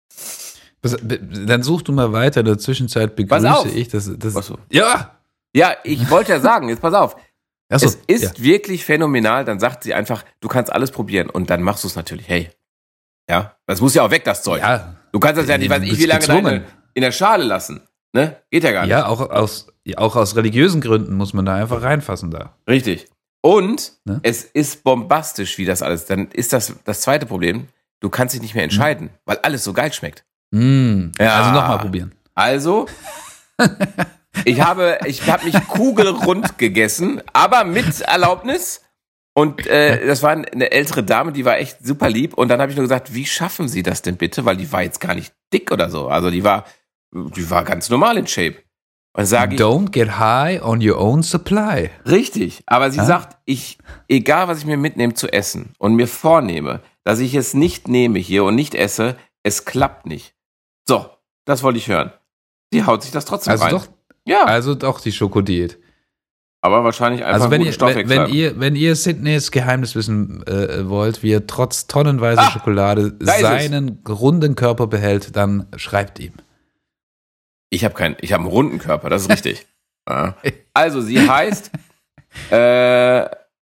Dann such du mal weiter. In der Zwischenzeit begrüße ich das. das Achso. Ja! Ja, ich wollte ja sagen, jetzt pass auf. So, es ist ja. wirklich phänomenal, dann sagt sie einfach, du kannst alles probieren und dann machst du es natürlich, hey. Ja, das muss ja auch weg, das Zeug. Ja. Du kannst das ja nicht, weiß ich, wie lange deine in der Schale lassen. Ne? Geht ja gar nicht. Ja, auch aus, auch aus religiösen Gründen muss man da einfach reinfassen da. Richtig. Und ne? Es ist bombastisch, wie das alles. Dann ist das das zweite Problem, du kannst dich nicht mehr entscheiden, mhm. weil alles so geil schmeckt. Mhm. Ja. Also nochmal probieren. Also... Ich habe, ich habe mich kugelrund gegessen, aber mit Erlaubnis. Und äh, das war eine ältere Dame, die war echt super lieb. Und dann habe ich nur gesagt, wie schaffen Sie das denn bitte? Weil die war jetzt gar nicht dick oder so. Also die war, die war ganz normal in Shape. Und sage ich, don't get high on your own supply. Richtig. Aber sie ah? sagt, ich, egal was ich mir mitnehme zu essen und mir vornehme, dass ich es nicht nehme hier und nicht esse, es klappt nicht. So, das wollte ich hören. Sie haut sich das trotzdem also rein. Doch, ja. Also doch die Schokodiät. Aber wahrscheinlich einfach also wenn guten ihr, Stoffwechsel. Wenn, wenn ihr, wenn ihr Sidneys Geheimnis wissen äh, wollt, wie er trotz tonnenweise ah, Schokolade seinen runden Körper behält, dann schreibt ihm. Ich habe keinen, ich habe einen runden Körper, das ist richtig. Ja. Also sie heißt äh,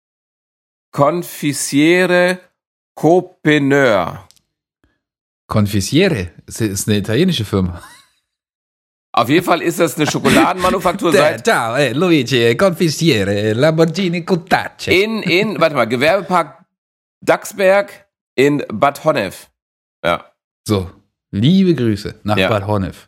Confisiere Copeneur. Confisiere? Das ist eine italienische Firma. Auf jeden Fall ist das eine Schokoladenmanufaktur seit... Ciao, eh, Luigi, Confisiere, Lamborghini Countach. In, in, warte mal, Gewerbepark Dachsberg in Bad Honnef. Ja. So, liebe Grüße nach ja. Bad Honnef.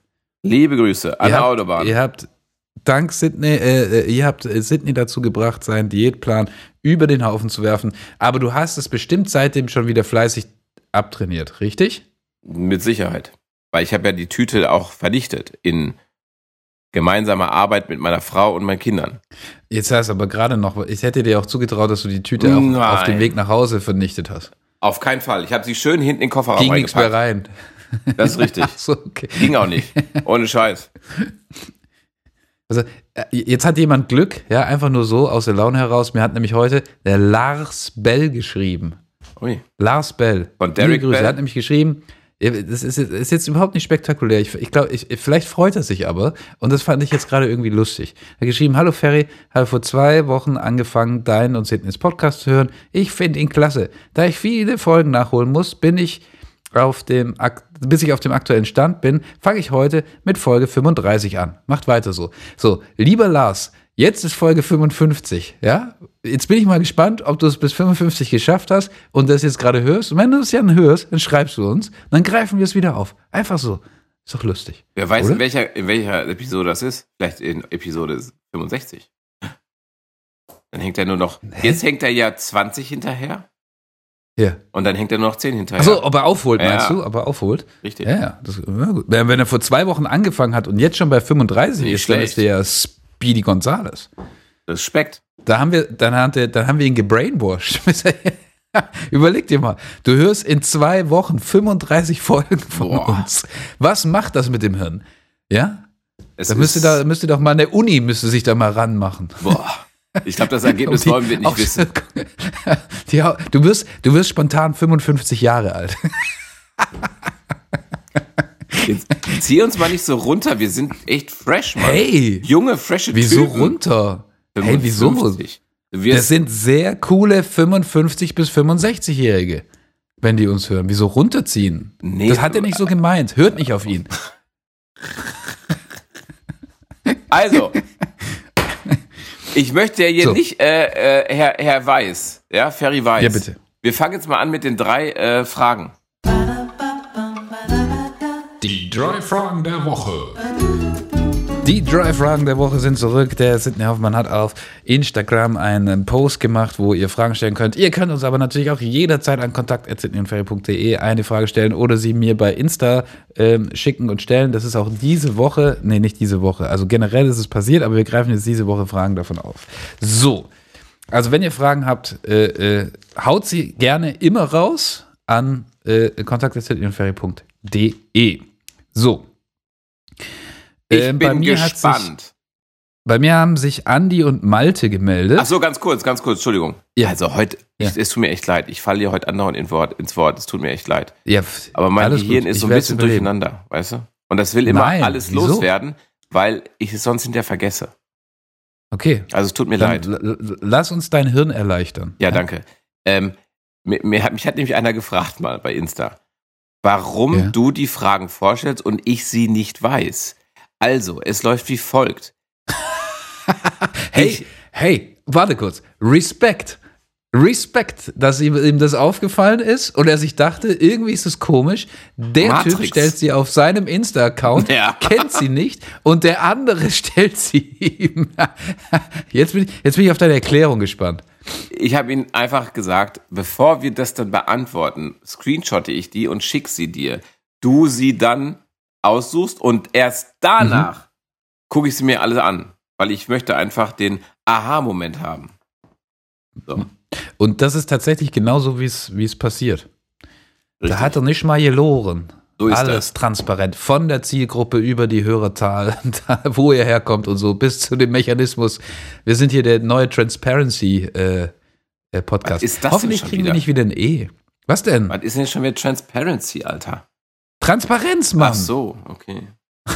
Liebe Grüße an ihr der habt, Autobahn. Ihr habt dank Sydney, äh, ihr habt Sydney dazu gebracht, seinen Diätplan über den Haufen zu werfen. Aber du hast es bestimmt seitdem schon wieder fleißig abtrainiert, richtig? Mit Sicherheit. Weil ich habe ja die Tüte auch vernichtet in gemeinsamer Arbeit mit meiner Frau und meinen Kindern. Jetzt hast du aber gerade noch, ich hätte dir auch zugetraut, dass du die Tüte Nein. auch auf dem Weg nach Hause vernichtet hast. Auf keinen Fall. Ich habe sie schön hinten in den Kofferraum Ging nichts mehr rein. Das ist richtig. Ach so, okay. Ging auch nicht. Ohne Scheiß. Also, jetzt hat jemand Glück, ja, einfach nur so aus der Laune heraus. Mir hat nämlich heute der Lars Bell geschrieben. Ui. Lars Bell. Von Derek Grüße. Bell. Er hat nämlich geschrieben, das ist, ist jetzt überhaupt nicht spektakulär. Ich, ich glaube, ich, vielleicht freut er sich aber. Und das fand ich jetzt gerade irgendwie lustig. Er hat geschrieben, hallo Ferry, habe vor zwei Wochen angefangen, deinen und Sydneys Podcast zu hören. Ich finde ihn klasse. Da ich viele Folgen nachholen muss, bin ich auf dem, bis ich auf dem aktuellen Stand bin, fange ich heute mit Folge fünfunddreißig an. Macht weiter so. So, lieber Lars, jetzt ist Folge fünfundfünfzig, ja? Jetzt bin ich mal gespannt, ob du es bis fünfundfünfzig geschafft hast und das jetzt gerade hörst. Und wenn du es dann hörst, dann schreibst du uns, dann greifen wir es wieder auf. Einfach so. Ist doch lustig. Wer weiß, oder? in welcher, in welcher Episode das ist. Vielleicht in Episode fünfundsechzig. Dann hängt er nur noch, Hä? jetzt hängt er ja zwanzig hinterher. Ja. Und dann hängt er nur noch zehn hinterher. Achso, ob er aufholt, Ja. meinst du? Ob er aufholt? Richtig. Ja, ja. Das, ja gut. Wenn wenn er vor zwei Wochen angefangen hat und jetzt schon bei fünfunddreißig Nicht ist, dann schlecht. ist der Speedy Gonzales. Respekt. Da haben wir, dann, hat der, dann haben wir ihn gebrainwashed. Überleg dir mal, du hörst in zwei Wochen fünfunddreißig Folgen von Boah. uns. Was macht das mit dem Hirn? Ja? Es Da müsste, ist- da müsste doch mal eine Uni müsste sich da mal ranmachen. Boah. Ich glaube, das Ergebnis Und die- wollen wir nicht auch- wissen. Die, du, wirst, du wirst spontan fünfundfünfzig Jahre alt. Jetzt zieh uns mal nicht so runter. Wir sind echt fresh, Mann. Hey, Junge, frische wieso Typen. runter? Hey, wieso? fünfundfünfzig. Wir Das sind sehr coole fünfundfünfzig- bis fünfundsechzig-Jährige, wenn die uns hören. Wieso runterziehen? Nee, das hat er nicht so gemeint. Hört nicht auf ihn. Also, ich möchte ja hier So. nicht, äh, äh, Herr, Herr Weiß, ja, Ferry Weiß. Ja, bitte. Wir fangen jetzt mal an mit den drei äh, Fragen. Die drei Fragen der Woche. Die Drei-Fragen der Woche sind zurück. Der Sydney Hoffmann hat auf Instagram einen Post gemacht, wo ihr Fragen stellen könnt. Ihr könnt uns aber natürlich auch jederzeit an kontakt at sydney und ferry punkt de eine Frage stellen oder sie mir bei Insta ähm, schicken und stellen. Das ist auch diese Woche, nee, nicht diese Woche, also generell ist es passiert, aber wir greifen jetzt diese Woche Fragen davon auf. So, also wenn ihr Fragen habt, äh, äh, haut sie gerne immer raus an äh, kontakt at sydney und ferry punkt de. So. Ich Ähm, bei bin mir hat gespannt. sich- Bei mir haben sich Andi und Malte gemeldet. Ach so, ganz kurz, ganz kurz, Entschuldigung. Ja. Also heute, Ja. ich, es tut mir echt leid. Ich falle hier heute andauernd in Wort, ins Wort. Es tut mir echt leid. Ja, pf, Aber mein alles Gehirn gut. ist Ich so ein werd's bisschen überleben. durcheinander, weißt du? Und das will immer Nein, alles wieso? loswerden, weil ich es sonst hinterher vergesse. Okay. Also es tut mir Dann leid. l- l- lass uns dein Hirn erleichtern. Ja, danke. Ähm, mir, mir hat, mich hat nämlich einer gefragt mal bei Insta, warum Ja. du die Fragen vorstellst und ich sie nicht weiß. Also, es läuft wie folgt. Hey, Ich- hey, warte kurz. Respekt. Respekt, dass ihm, ihm das aufgefallen ist und er sich dachte, irgendwie ist es komisch. Der Matrix. Typ stellt sie auf seinem Insta-Account, Ja. kennt sie nicht und der andere stellt sie ihm. Jetzt bin ich, jetzt bin ich auf deine Erklärung gespannt. Ich habe ihm einfach gesagt, bevor wir das dann beantworten, screenshotte ich die und schick sie dir. Du sie dann aussuchst und erst danach gucke ich sie mir alle an, weil ich möchte einfach den Aha-Moment haben. So. Und das ist tatsächlich genauso, wie es wie es passiert. Da Richtig. hat er nicht mal gelogen. So ist Alles das. transparent. Von der Zielgruppe über die Hörerzahl, da, wo ihr herkommt und so, bis zu dem Mechanismus. Wir sind hier der neue Transparency-Podcast. Äh, Podcast. Was ist das denn Hoffentlich schon kriegen wieder? wir nicht wieder ein E. Was denn? Was ist denn schon wieder Transparency, Alter? Transparenz, Mann. Ach so, okay.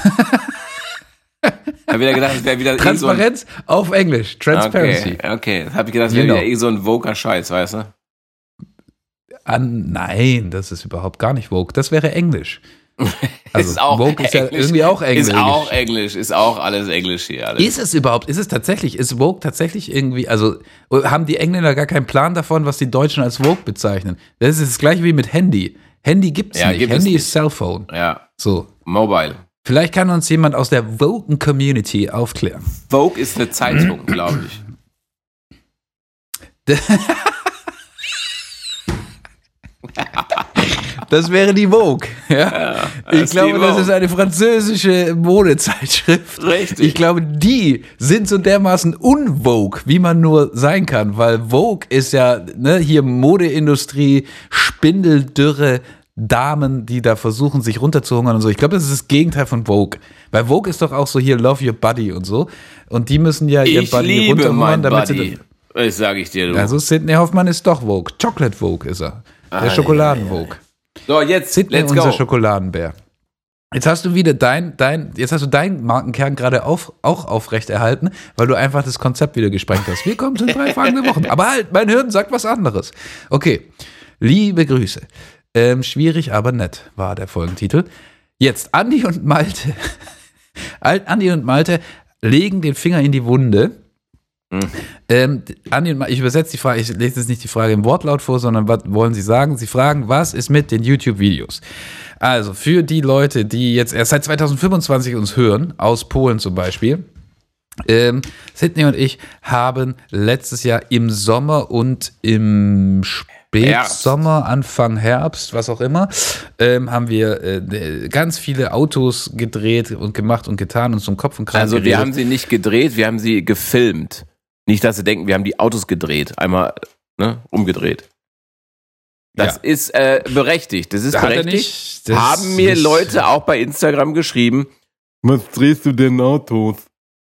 Ich habe wieder gedacht, es wäre wieder irgend so ein... Transparenz auf Englisch. Transparency. Okay, okay. Das habe ich gedacht, es wäre Genau. wieder irgend so ein woker Scheiß, weißt du? An, nein, das ist überhaupt gar nicht Vogue. Das wäre Englisch. Also, ist auch Vogue ist ja Englisch. irgendwie auch Englisch. Ist auch Englisch, ist auch alles Englisch hier. Alles. Ist es überhaupt, ist es tatsächlich, ist Vogue tatsächlich irgendwie, also haben die Engländer gar keinen Plan davon, was die Deutschen als Vogue bezeichnen? Das ist das gleiche wie mit Handy. Handy gibt's Ja, nicht. gibt es Handy nicht. ist Cellphone. Ja, So. Mobile. Vielleicht kann uns jemand aus der Vogue-Community aufklären. Vogue ist eine Zeitung, glaube ich. Das wäre die Vogue. Ja? Ja, ich glaube, das ist eine französische Modezeitschrift. Richtig. Ich glaube, die sind so dermaßen unvogue, wie man nur sein kann, weil Vogue ist ja ne, hier Modeindustrie, Spindeldürre, Damen, die da versuchen, sich runterzuhungern und so. Ich glaube, das ist das Gegenteil von Vogue. Weil Vogue ist doch auch so hier Love Your Body und so. Und die müssen ja ihr ich Buddy liebe runterhungern, mein damit Buddy. sie. Das sage ich dir, du. Also Sidney Hoffmann ist doch Vogue. Chocolate Vogue ist er. Der Ah, Schokoladen-Vogue. So, jetzt, Sidney, let's unser go. Schokoladenbär. Jetzt hast du wieder dein, dein, jetzt hast du deinen Markenkern gerade auf, auch aufrechterhalten, weil du einfach das Konzept wieder gesprengt hast. Wir kommen zu den drei Fragen der Woche. Aber halt, mein Hirn sagt was anderes. Okay, liebe Grüße. Ähm, schwierig, aber nett war der Folgentitel. Jetzt, Andi und Malte. Andi und Malte legen den Finger in die Wunde. Hm. Ähm, Andi und Malte, ich übersetze die Frage, ich lese jetzt nicht die Frage im Wortlaut vor, sondern was wollen sie sagen? Sie fragen, was ist mit den YouTube-Videos? Also, für die Leute, die jetzt erst seit zwanzig fünfundzwanzig uns hören, aus Polen zum Beispiel, ähm, Sidney und ich haben letztes Jahr im Sommer und im Spätsommer, Anfang Herbst, was auch immer, ähm, haben wir äh, ganz viele Autos gedreht und gemacht und getan und zum Kopf und Kragen Also geredet. wir haben sie nicht gedreht, wir haben sie gefilmt. Nicht, dass sie denken, wir haben die Autos gedreht, einmal ne, umgedreht. Das Ja. ist äh, berechtigt, das ist Da hat er berechtigt. nicht- das Haben mir nicht- Leute auch bei Instagram geschrieben, was drehst du denn Autos?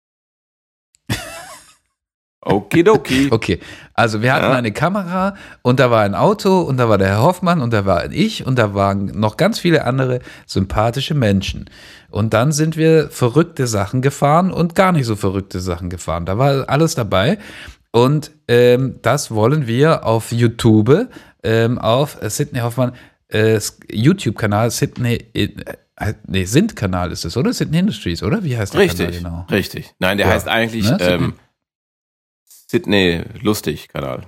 Okidoki. Okay, also wir hatten Ja. eine Kamera und da war ein Auto und da war der Herr Hoffmann und da war ich und da waren noch ganz viele andere sympathische Menschen. Und dann sind wir verrückte Sachen gefahren und gar nicht so verrückte Sachen gefahren. Da war alles dabei und ähm, das wollen wir auf YouTube, ähm, auf äh, Sidney Hoffmann äh, YouTube-Kanal, Sidney, äh, nee, Sind-Kanal ist es, oder? Sidney Industries, oder? Wie heißt der Richtig, Kanal genau? richtig. Nein, der Ja. heißt eigentlich Ne, Sidney? ähm, Sidney Lustig-Kanal.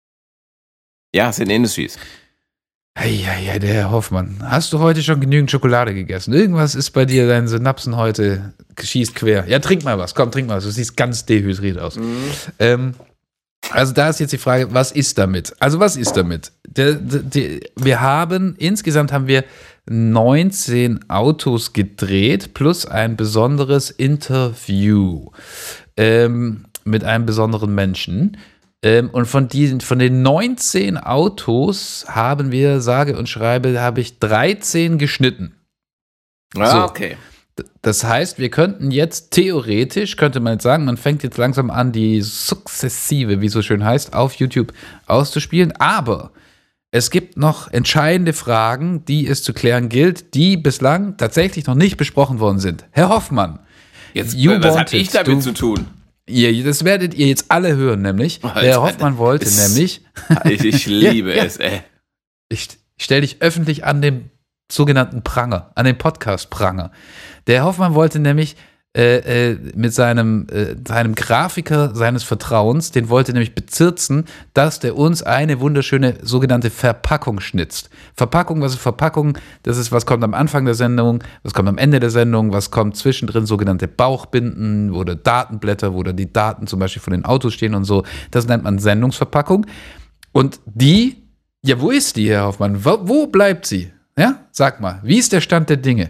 Ja, Sidney Industries. Hey, hey, hey, der Herr Hoffmann. Hast du heute schon genügend Schokolade gegessen? Irgendwas ist bei dir, deinen Synapsen heute schießt quer. Ja, trink mal was. Komm, trink mal was. Du siehst ganz dehydriert aus. Mhm. Ähm, also da ist jetzt die Frage, was ist damit? Also was ist damit? Der, der, der, wir haben, insgesamt haben wir neunzehn Autos gedreht plus ein besonderes Interview ähm, mit einem besonderen Menschen. Ähm, und von diesen, von den neunzehn Autos haben wir, sage und schreibe, habe ich dreizehn geschnitten. Ah, So. okay. Das heißt, wir könnten jetzt theoretisch, könnte man jetzt sagen, man fängt jetzt langsam an, die sukzessive, wie es so schön heißt, auf YouTube auszuspielen. Aber es gibt noch entscheidende Fragen, die es zu klären gilt, die bislang tatsächlich noch nicht besprochen worden sind. Herr Hoffmann, Jetzt, You was habe wanted, ich damit du- zu tun? ihr, das werdet ihr jetzt alle hören, nämlich. Alter, der Herr Hoffmann wollte ist- nämlich, Ich, ich liebe Ja, ja. es, ey. ich stelle dich öffentlich an den sogenannten Pranger, an den Podcast-Pranger. Der Hoffmann wollte nämlich äh, äh, mit seinem, äh, seinem Grafiker seines Vertrauens, den wollte nämlich bezirzen, dass der uns eine wunderschöne sogenannte Verpackung schnitzt. Verpackung, was ist Verpackung? Das ist, was kommt am Anfang der Sendung, was kommt am Ende der Sendung, was kommt zwischendrin, sogenannte Bauchbinden oder Datenblätter, wo da die Daten zum Beispiel von den Autos stehen und so. Das nennt man Sendungsverpackung. Und die, ja, wo ist die, Herr Hoffmann? Wo, wo bleibt sie? Ja, sag mal, wie ist der Stand der Dinge?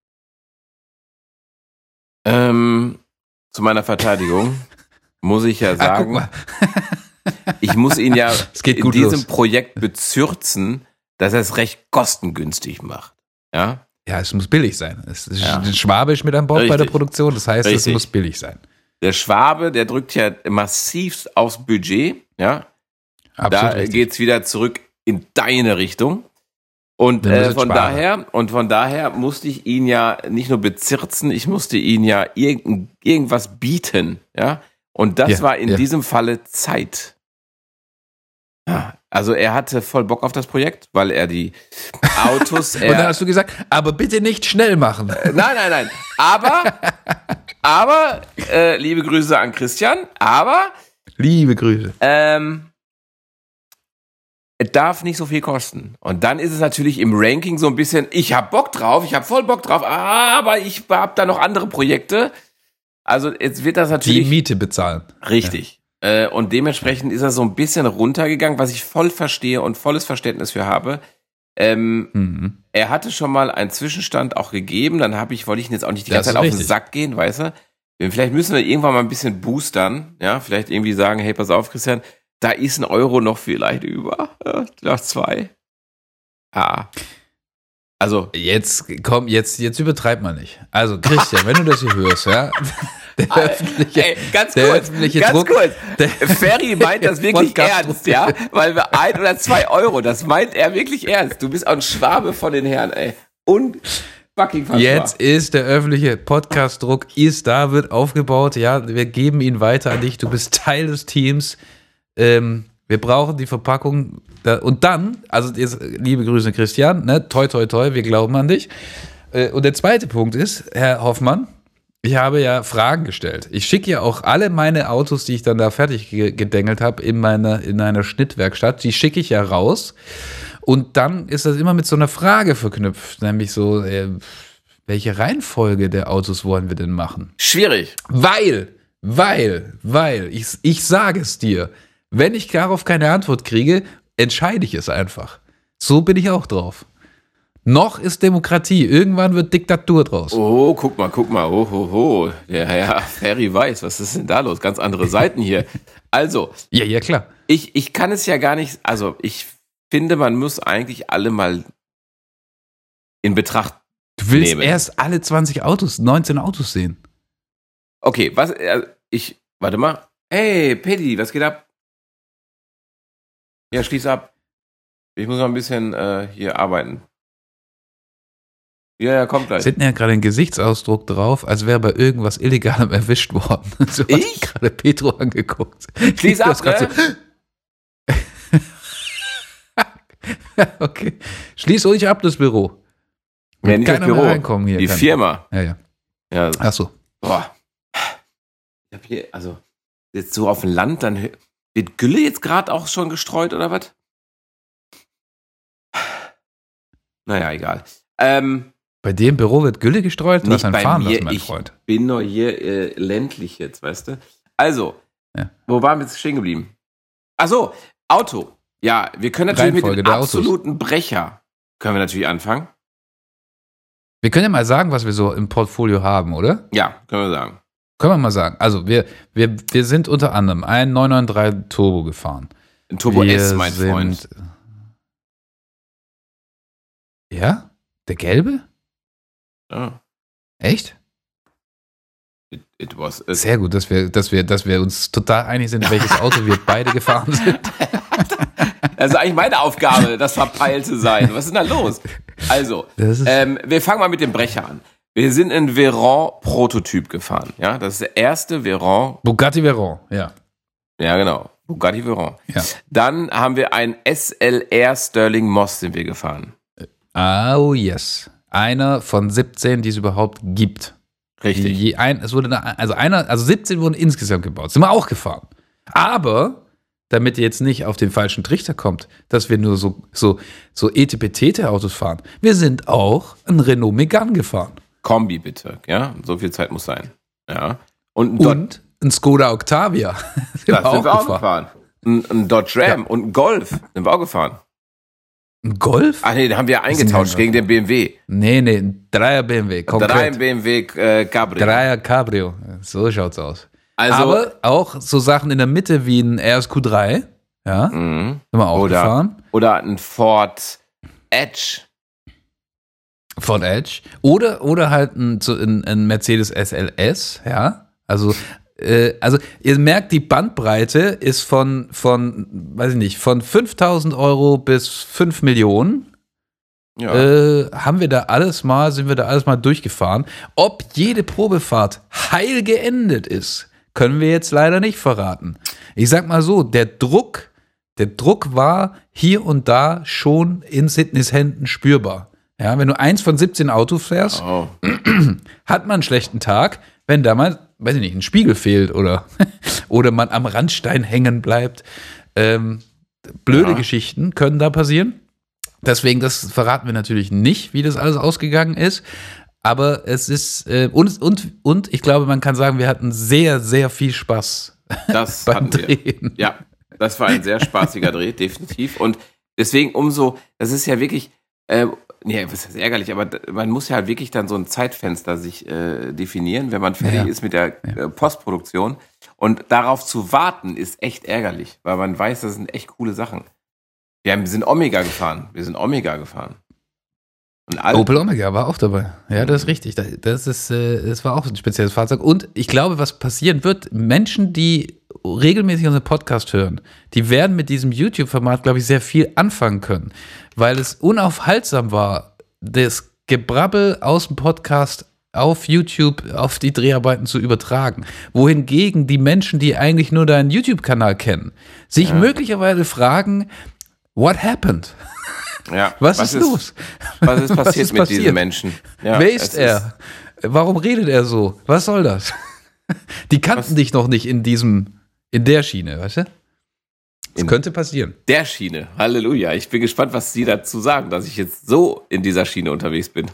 Ähm, zu meiner Verteidigung muss ich ja Ah, guck sagen, mal. ich muss ihn ja Es geht in gut diesem los. Projekt bezürzen, dass er es recht kostengünstig macht. Ja, Ja, es muss billig sein. Es ist Ja. ein Schwabisch mit an Bord bei der Richtig. Produktion. Das heißt, Richtig. es muss billig sein. der Schwabe, der drückt ja massivst aufs Budget. Ja, Absolut da richtig. geht's wieder zurück in deine Richtung. Und Wir äh, müssen von sparen. daher und von daher musste ich ihn ja nicht nur bezirzen, ich musste ihn ja irgend, irgendwas bieten, ja. Und das Ja, war in ja. diesem Falle Zeit. Ja, also er hatte voll Bock auf das Projekt, weil er die Autos. Und dann Er, hast du gesagt, aber bitte nicht schnell machen. nein, nein, nein. Aber, aber äh, liebe Grüße an Christian. Aber Liebe Grüße. ähm, es darf nicht so viel kosten. Und dann ist es natürlich im Ranking so ein bisschen, ich hab Bock drauf, ich hab voll Bock drauf, aber ich hab da noch andere Projekte. Also jetzt wird das natürlich... Die Miete bezahlen. Richtig. Ja. Äh, und dementsprechend ist er so ein bisschen runtergegangen, was ich voll verstehe und volles Verständnis für habe. Ähm, mhm. Er hatte schon mal einen Zwischenstand auch gegeben, dann habe ich, wollte ich ihn jetzt auch nicht die ganze Zeit auf den Sack gehen, weißt du? Vielleicht müssen wir irgendwann mal ein bisschen boostern, ja, vielleicht irgendwie sagen, hey, pass auf, Christian, da ist ein Euro noch vielleicht über, ja, noch zwei. Ah. Also. Jetzt, komm, jetzt, jetzt übertreibt man nicht. Also, Christian, wenn du das hier hörst, ja. Der öffentliche, ey, ganz der kurz, öffentliche ganz Druck, kurz. Ferry meint das wirklich ernst, ja? Weil wir ein oder zwei Euro, das meint er wirklich ernst. Du bist auch ein Schwabe von den Herren, ey. Und fucking fassbar. Jetzt ist der öffentliche Podcast-Druck, ist da, wird aufgebaut. Ja, wir geben ihn weiter an dich. Du bist Teil des Teams. Ähm, wir brauchen die Verpackung. Da, und dann, also jetzt, liebe Grüße, Christian, ne? Toi, toi, toi, wir glauben an dich. Äh, und der zweite Punkt ist, Herr Hoffmann, ich habe ja Fragen gestellt. Ich schicke ja auch alle meine Autos, die ich dann da fertig gedengelt habe, in meiner in einer Schnittwerkstatt, die schicke ich ja raus. Und dann ist das immer mit so einer Frage verknüpft, nämlich so, äh, welche Reihenfolge der Autos wollen wir denn machen? Schwierig. Weil, weil, weil, ich, ich sage es dir, wenn ich darauf keine Antwort kriege, entscheide ich es einfach. So bin ich auch drauf. Noch ist Demokratie, irgendwann wird Diktatur draus. Oh, guck mal, guck mal, oh, oh, oh. Ja, ja, Ferry weiß, was ist denn da los? Ganz andere Seiten hier. Also. Ja, ja, klar. Ich, ich kann es ja gar nicht, also ich finde, man muss eigentlich alle mal in Betracht Du willst nehmen. erst alle zwanzig Autos, neunzehn Autos sehen. Okay, was, äh, ich, warte mal. Hey, Paddy, was geht ab? Ja, schließ ab. Ich muss noch ein bisschen äh, hier arbeiten. Ja, ja, kommt gleich. Sie hatten ja gerade einen Gesichtsausdruck drauf, als wäre bei irgendwas Illegalem erwischt worden. So hat ich? gerade Petro angeguckt. Schließ ab, ne? So okay. Schließ ruhig ab, das Büro. Ja, nicht das Büro, reinkommen hier. die kann. Firma. Ja, ja. Ja. Ach so. Boah. Ich hab hier, also, jetzt so auf dem Land, dann wird Gülle jetzt gerade auch schon gestreut, oder was? Naja, egal. Ähm, Bei dir im Büro wird Gülle gestreut? Du nicht hast ein bei Fahren mir, lassen, mein ich Freund. bin nur hier äh, ländlich jetzt, weißt du? Also, Ja. wo waren wir jetzt stehen geblieben? Ach so, Auto. Ja, wir können natürlich mit Reihenfolge dem der Autos. absoluten Brecher, können wir natürlich anfangen. Wir können ja mal sagen, was wir so im Portfolio haben, oder? Ja, können wir sagen. Können wir mal sagen. Also, wir, wir, wir sind unter anderem ein neun neun drei Turbo gefahren. Ein Turbo wir S, mein sind, Freund. Ja? Der gelbe? Ja. Echt? It, it was a Sehr gut, dass wir, dass wir, dass wir uns total einig sind, welches Auto wir beide gefahren sind. Das ist eigentlich meine Aufgabe, das verpeilt zu sein. Was ist denn da los? Also, ähm, wir fangen mal mit dem Brecher an. Wir sind in Veyron-Prototyp gefahren. Ja, das ist der erste Veyron. Bugatti Veyron, ja. Ja, genau. Bugatti Veyron. Ja. Dann haben wir einen S L R Sterling Moss, sind wir gefahren. Oh yes. Einer von siebzehn, die es überhaupt gibt. Richtig. Je ein, es wurde eine, also einer, also siebzehn wurden insgesamt gebaut. Sind wir auch gefahren. Aber, damit ihr jetzt nicht auf den falschen Trichter kommt, dass wir nur so, so, so Etepetete-Autos fahren. Wir sind auch ein Renault Megane gefahren. Kombi bitte, ja? So viel Zeit muss sein. Ja. Und, ein und ein Skoda Octavia. sind das wir sind wir auch gefahren. Ein, ein Dodge Ram ja. Und ein Golf sind wir auch gefahren. Ein Golf? Ach nee, den haben wir eingetauscht gegen den B M W. Nee, nee, ein Dreier B M W. Konkret. Dreier B M W äh, Cabrio. Dreier Cabrio. So schaut's aus. Also, aber auch so Sachen in der Mitte wie ein R S Q drei. Ja. Mhm. Sind wir auch oder, gefahren. Oder ein Ford Edge. Ford Edge. Oder, oder halt ein, so ein, ein Mercedes S L S. Ja. Also, äh, also, ihr merkt, die Bandbreite ist von, von, weiß ich nicht, von fünftausend Euro bis fünf Millionen. Ja. Äh, haben wir da alles mal, sind wir da alles mal durchgefahren. Ob jede Probefahrt heil geendet ist, können wir jetzt leider nicht verraten. Ich sag mal so, der Druck, der Druck war hier und da schon in Sydneys Händen spürbar. Ja, wenn du eins von siebzehn Autos fährst, oh. hat man einen schlechten Tag, wenn da mal, weiß ich nicht, ein Spiegel fehlt oder, oder man am Randstein hängen bleibt. Ähm, blöde Ja. Geschichten können da passieren. Deswegen, das verraten wir natürlich nicht, wie das alles ausgegangen ist. Aber es ist, äh, und, und, und ich glaube, man kann sagen, wir hatten sehr, sehr viel Spaß Das beim hatten wir. Drehen. Ja, das war ein sehr spaßiger Dreh, definitiv. Und deswegen umso, das ist ja wirklich, äh, nee, was ist ärgerlich, aber man muss ja halt wirklich dann so ein Zeitfenster sich äh, definieren, wenn man fertig Ja. ist mit der äh, Postproduktion. Und darauf zu warten, ist echt ärgerlich, weil man weiß, das sind echt coole Sachen. Wir haben- wir sind Omega gefahren. Wir sind Omega gefahren. Und alle, Opel Omega war auch dabei. Ja, das ist richtig. Da- Das, ist, äh, das war auch ein spezielles Fahrzeug. Und ich glaube, was passieren wird, Menschen, die regelmäßig unseren Podcast hören, die werden mit diesem YouTube-Format, glaube ich, sehr viel anfangen können. Weil es unaufhaltsam war, das Gebrabbel aus dem Podcast auf YouTube, auf die Dreharbeiten zu übertragen. Wohingegen die Menschen, die eigentlich nur deinen YouTube-Kanal kennen, sich Ja. möglicherweise fragen, what happened? ja, Was, ist los? Was ist passiert ist mit passiert? diesen Menschen? Ja, Wer ist es er? Warum redet er so? Was soll das? Die kannten Was? dich noch nicht in diesem, in der Schiene, weißt du? Das In- könnte passieren. Der Schiene. Halleluja. Ich bin gespannt, was Sie dazu sagen, dass ich jetzt so in dieser Schiene unterwegs bin.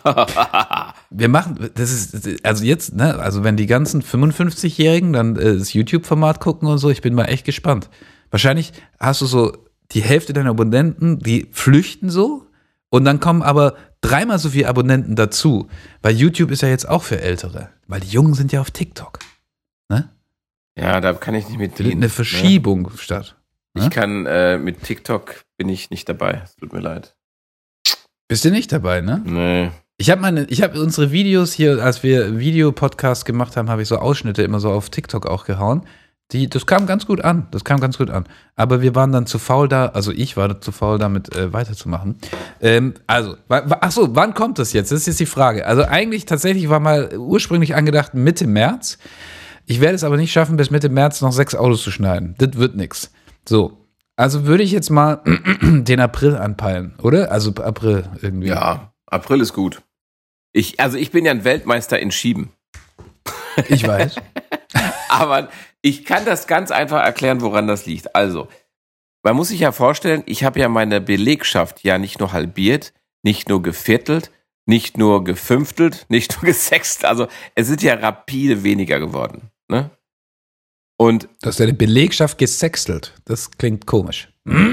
Wir machen, das ist, also jetzt, ne, also wenn die ganzen fünfundfünfzigjährigen dann äh, das YouTube-Format gucken und so, ich bin mal echt gespannt. Wahrscheinlich hast du so die Hälfte deiner Abonnenten, die flüchten so und dann kommen aber dreimal so viele Abonnenten dazu, weil YouTube ist ja jetzt auch für Ältere, weil die Jungen sind ja auf TikTok. Ne? Ja, da kann ich nicht mit Da findet dienen. eine Verschiebung statt. Ich kann äh, mit TikTok bin ich nicht dabei. Es tut mir leid. Bist du nicht dabei, ne? Nee. Ich habe meine, ich habe unsere Videos hier, als wir Videopodcast gemacht haben, habe ich so Ausschnitte immer so auf TikTok auch gehauen. Die, das kam ganz gut an, das kam ganz gut an. Aber wir waren dann zu faul da, also ich war zu faul damit äh, weiterzumachen. Ähm, also, wa- wa- ach so, wann kommt das jetzt? Das ist jetzt die Frage. Also eigentlich tatsächlich war mal ursprünglich angedacht Mitte März. Ich werde es aber nicht schaffen, bis Mitte März noch sechs Autos zu schneiden. Das wird nix. So, also würde ich jetzt mal den April anpeilen, oder? Also April irgendwie. Ja, April ist gut. Ich, also ich bin ja ein Weltmeister in Schieben. Ich weiß. Aber ich kann das ganz einfach erklären, woran das liegt. Also, man muss sich ja vorstellen, ich habe ja meine Belegschaft ja nicht nur halbiert, nicht nur geviertelt, nicht nur gefünftelt, nicht nur gesext. Also, es sind ja rapide weniger geworden. Ne? Und Du hast deine Belegschaft gesextelt. Das klingt komisch.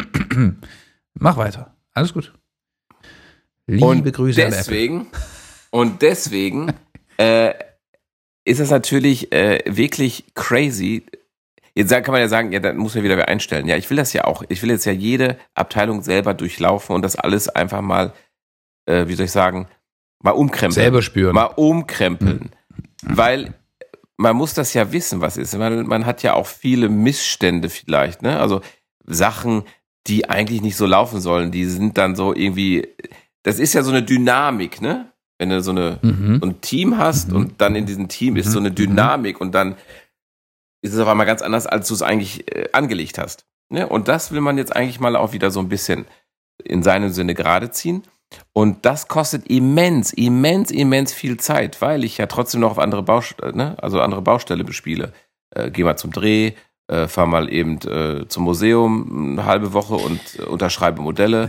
Mach weiter. Alles gut. Liebe und Grüße an Apple. deswegen, und deswegen äh, ist es natürlich äh, wirklich crazy. Jetzt sagen- kann man ja sagen, ja, dann muss man wieder wer einstellen. Ja, ich will das ja auch. Ich will jetzt ja jede Abteilung selber durchlaufen und das alles einfach mal, äh, wie soll ich sagen, mal umkrempeln. Selber spüren. Mal umkrempeln. Weil man muss das ja wissen, was ist. Man, man hat ja auch viele Missstände vielleicht, ne? Also Sachen, die eigentlich nicht so laufen sollen, die sind dann so irgendwie, das ist ja so eine Dynamik, ne? Wenn du so, eine, Mhm. so ein Team hast Mhm. und dann in diesem Team ist so eine Dynamik und dann ist es auf einmal ganz anders, als du es eigentlich äh, angelegt hast. Ne? Und das will man jetzt eigentlich mal auch wieder so ein bisschen in seinem Sinne gerade ziehen. Und das kostet immens, immens, immens viel Zeit, weil ich ja trotzdem noch auf andere Baustelle, ne? also andere Baustelle bespiele. Äh, geh mal zum Dreh, äh, fahr mal eben äh, zum Museum eine halbe Woche und äh, unterschreibe Modelle.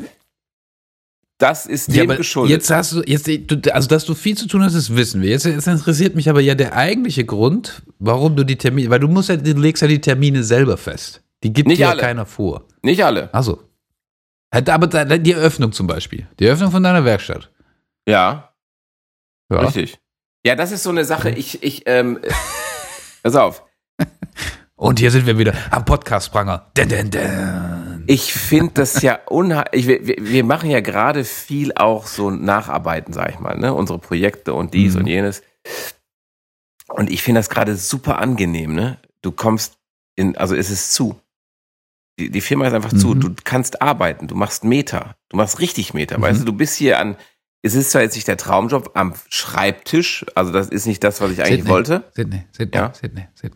Das ist Ja, dem aber geschuldet. jetzt hast du, jetzt, du, also dass du viel zu tun hast, das wissen wir. Jetzt, jetzt interessiert mich aber ja der eigentliche Grund, warum du die Termine, weil du musst ja, du legst ja die Termine selber fest. Die gibt Nicht dir ja alle. keiner vor. Nicht alle. Also. Aber da- die Eröffnung zum Beispiel. Die Eröffnung von deiner Werkstatt. Ja, Ja. richtig. Ja, das ist so eine Sache, ich, ich, ähm, äh, pass auf. Und hier sind wir wieder am Podcast-Pranger. Dun, dun, dun. Ich finde das ja unheimlich. Wir, wir, wir machen ja gerade viel auch so Nacharbeiten, sag ich mal, ne? Unsere Projekte und dies Mhm. und jenes. Und ich finde das gerade super angenehm, ne? Du kommst in, also es ist zu. Die, die Firma ist einfach zu. Mhm. Du kannst arbeiten, du machst Meter. Du machst richtig Meter, Mhm. weißt du? Du bist hier an, es ist zwar jetzt nicht der Traumjob am Schreibtisch, also das ist nicht das, was ich eigentlich Sydney, wollte. Sydney, Sydney, Ja. Sydney, Sydney.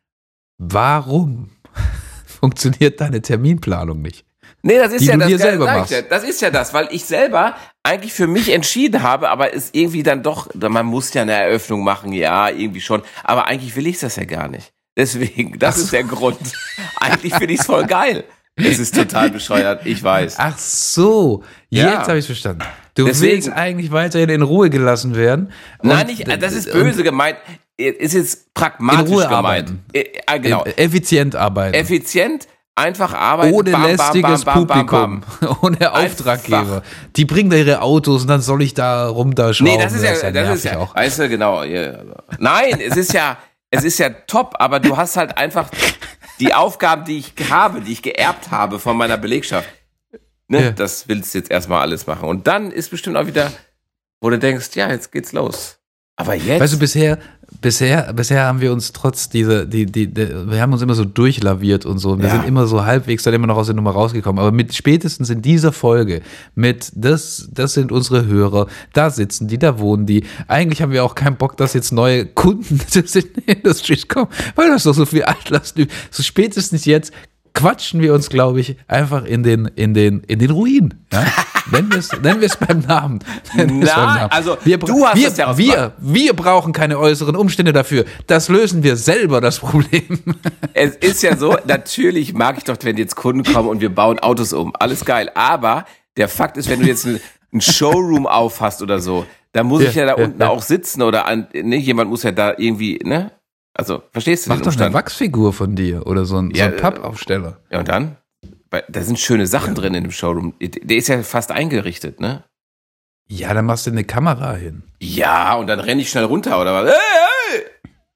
Warum funktioniert deine Terminplanung nicht? Nee, das ist Die ja du das, dir selber sag ich machst. ja, das ist ja das, weil ich selber eigentlich für mich entschieden habe, aber es irgendwie dann doch, man muss ja eine Eröffnung machen, ja, irgendwie schon, aber eigentlich will ich das ja gar nicht. Deswegen, das Ach so. ist der Grund. Eigentlich finde ich es voll geil. Es ist total bescheuert, ich weiß. Ach so, jetzt Ja. habe ich es verstanden. Du Deswegen- willst eigentlich weiterhin in Ruhe gelassen werden. Nein, und- nicht, das ist böse gemeint. Ist jetzt pragmatisch In Ruhe gemeint. arbeiten. Äh, äh, Genau. und Effizient arbeiten. Effizient, einfach arbeiten. Ohne bam, bam, lästiges bam, bam, Publikum. bam, bam. Ohne Auftraggeber. Die bringen da ihre Autos und dann soll ich da rum da schrauben. Nee, das ist ja, das ist nervig ja, auch. weißt du, genau. ja. Nein, es ist ja, es ist ja top, aber du hast halt einfach die Aufgaben, die ich habe, die ich geerbt habe von meiner Belegschaft. Ne, Ja. Das willst du jetzt erstmal alles machen. Und dann ist bestimmt auch wieder, wo du denkst, ja, jetzt geht's los. Aber jetzt. Weißt du, bisher, bisher, bisher haben wir uns trotz dieser, die, die, die, wir haben uns immer so durchlaviert und so. Und wir Ja. sind immer so halbwegs dann immer noch aus der Nummer rausgekommen. Aber mit spätestens in dieser Folge, mit das, das sind unsere Hörer, da sitzen die, da wohnen die. Eigentlich haben wir auch keinen Bock, dass jetzt neue Kunden zu den Industries kommen, weil das doch so viel Altlast übt. So spätestens jetzt quatschen wir uns, glaube ich, einfach in den, in den, in den Ruin. Ja? Nennen wir es nennen wir es beim Namen. Nennen wir es Na, beim Namen. also, wir, du hast wir, das ja wir, wir brauchen keine äußeren Umstände dafür. Das lösen wir selber, das Problem. Es ist ja so, natürlich mag ich doch, wenn jetzt Kunden kommen und wir bauen Autos um. Alles geil. Aber der Fakt ist, wenn du jetzt einen einen Showroom aufhast oder so, da muss Ja, ich ja da ja, unten ja. auch sitzen oder an, ne, jemand muss ja da irgendwie, ne? Also, verstehst du Mach den doch eine Umstand? Wachsfigur von dir oder so ein, Ja, so ein Pappaufsteller. Ja, und dann? Weil Da sind schöne Sachen drin in dem Showroom. Der ist ja fast eingerichtet, ne? Ja, dann machst du eine Kamera hin. Ja, und dann renne ich schnell runter, oder was? Hey, hey!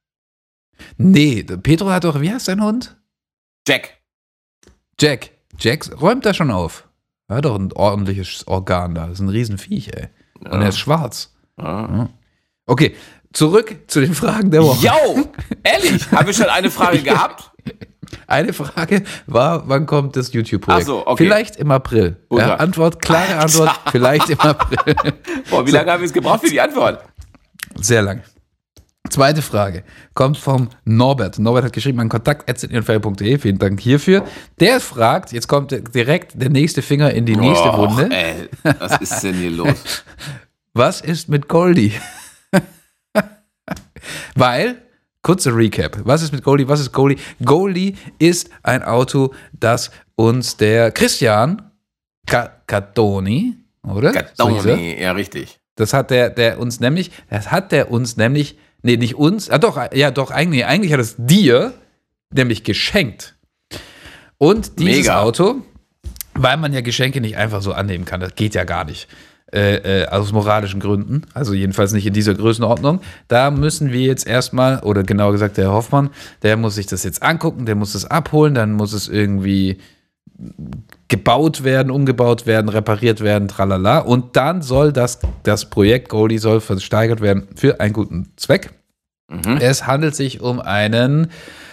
Nee, Petro hat doch, wie heißt dein Hund? Jack. Jack. Jack räumt da schon auf. Er hat doch ein ordentliches Organ da. Das ist ein Riesenviech, ey. Und er ist schwarz. Ja. Okay, zurück zu den Fragen der Woche. Yo, ehrlich, haben wir schon eine Frage gehabt? Eine Frage war, wann kommt das YouTube-Projekt? Ach so, okay. Vielleicht im April. Oder? Ja, Antwort, klare Antwort, vielleicht im April. Boah, wie lange haben wir es gebraucht für die Antwort? Sehr lange. Zweite Frage kommt vom Norbert. Norbert hat geschrieben an kontakt at sydney punkt de. Vielen Dank hierfür. Der fragt, jetzt kommt direkt der nächste Finger in die nächste Och, Runde. Ey, was ist denn hier los? Was ist mit Goldie? Weil, kurzer Recap. Was ist mit Goldie? Was ist Goldie? Goldie ist ein Auto, das uns der Christian Catoni, oder? So hieß er. Gadoni, ja, richtig. Das hat der, der uns nämlich, das hat der uns nämlich, nee, nicht uns, ah doch, ja doch, eigentlich, eigentlich hat es dir nämlich geschenkt. Und dieses Mega. Auto, weil man ja Geschenke nicht einfach so annehmen kann, das geht ja gar nicht. Äh, äh, aus moralischen Gründen, also jedenfalls nicht in dieser Größenordnung. Da müssen wir jetzt erstmal, oder genauer gesagt der Herr Hoffmann, der muss sich das jetzt angucken, der muss es abholen, dann muss es irgendwie gebaut werden, umgebaut werden, repariert werden, tralala. Und dann soll das, das Projekt Goldie soll versteigert werden für einen guten Zweck. Mhm. Es handelt sich um einen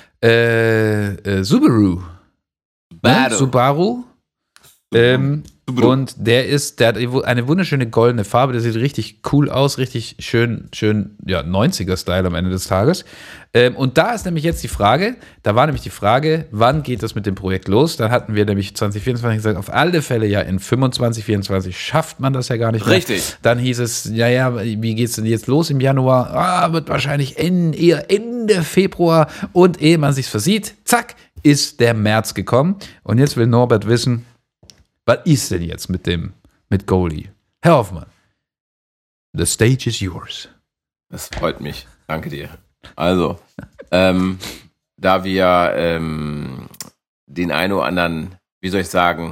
äh, äh, Subaru. Ne? Subaru. Subaru. Ähm, Subaru. und der ist, der hat eine wunderschöne goldene Farbe, der sieht richtig cool aus, richtig schön, schön, ja, neunziger-Style am Ende des Tages. Ähm, und da ist nämlich jetzt die Frage, da war nämlich die Frage, wann geht das mit dem Projekt los? Dann hatten wir nämlich zwanzig vierundzwanzig gesagt, auf alle Fälle ja in fünfundzwanzig, vierundzwanzig schafft man das ja gar nicht mehr. Richtig. Dann hieß es, ja, ja, wie geht's denn jetzt los im Januar? Ah, wird wahrscheinlich en, eher Ende Februar. Und ehe man sich's versieht, zack, ist der März gekommen. Und jetzt will Norbert wissen, was ist denn jetzt mit dem, mit Goldie? Herr Hoffmann, the stage is yours. Das freut mich. Danke dir. Also, ähm, da wir ähm, den einen oder anderen, wie soll ich sagen,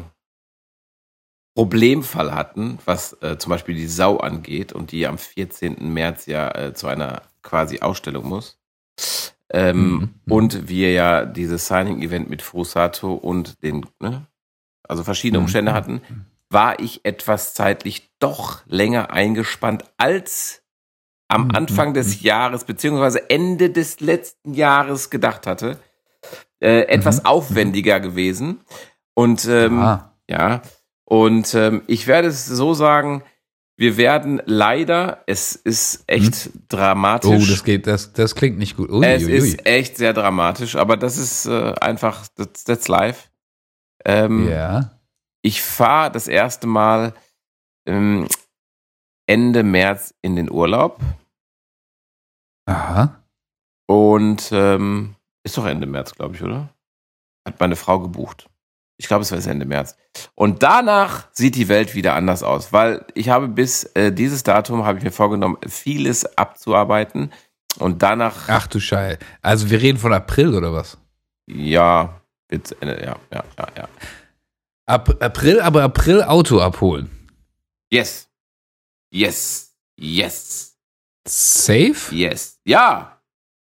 Problemfall hatten, was äh, zum Beispiel die Sau angeht und die am vierzehnten März ja äh, zu einer quasi Ausstellung muss. Ähm, Mhm. Und wir ja dieses Signing-Event mit Frusato und den, ne, also verschiedene Mhm. Umstände hatten, war ich etwas zeitlich doch länger eingespannt als am Mhm. Anfang des Jahres, beziehungsweise Ende des letzten Jahres gedacht hatte. Äh, etwas Mhm. aufwendiger gewesen. Und ähm, Ah. ja, und ähm, ich werde es so sagen, wir werden leider, es ist echt Oh, dramatisch. das geht, das, das klingt nicht gut. Ui, es ui, ui. ist echt sehr dramatisch, aber das ist äh, einfach, that's, that's life. Ähm, Ja. Ich fahre das erste Mal ähm, Ende März in den Urlaub Aha. und ähm, ist doch Ende März, glaube ich, oder? Hat meine Frau gebucht. Ich glaube, es war Ende März. Und danach sieht die Welt wieder anders aus, weil ich habe bis äh, dieses Datum, habe ich mir vorgenommen, vieles abzuarbeiten und danach... Ach du Scheiße. Also wir reden von April oder was? Ja, bis Ende, ja, ja, ja, ja. Ab, April, aber April Auto abholen. Yes. Yes. Yes. Safe? Yes. Ja.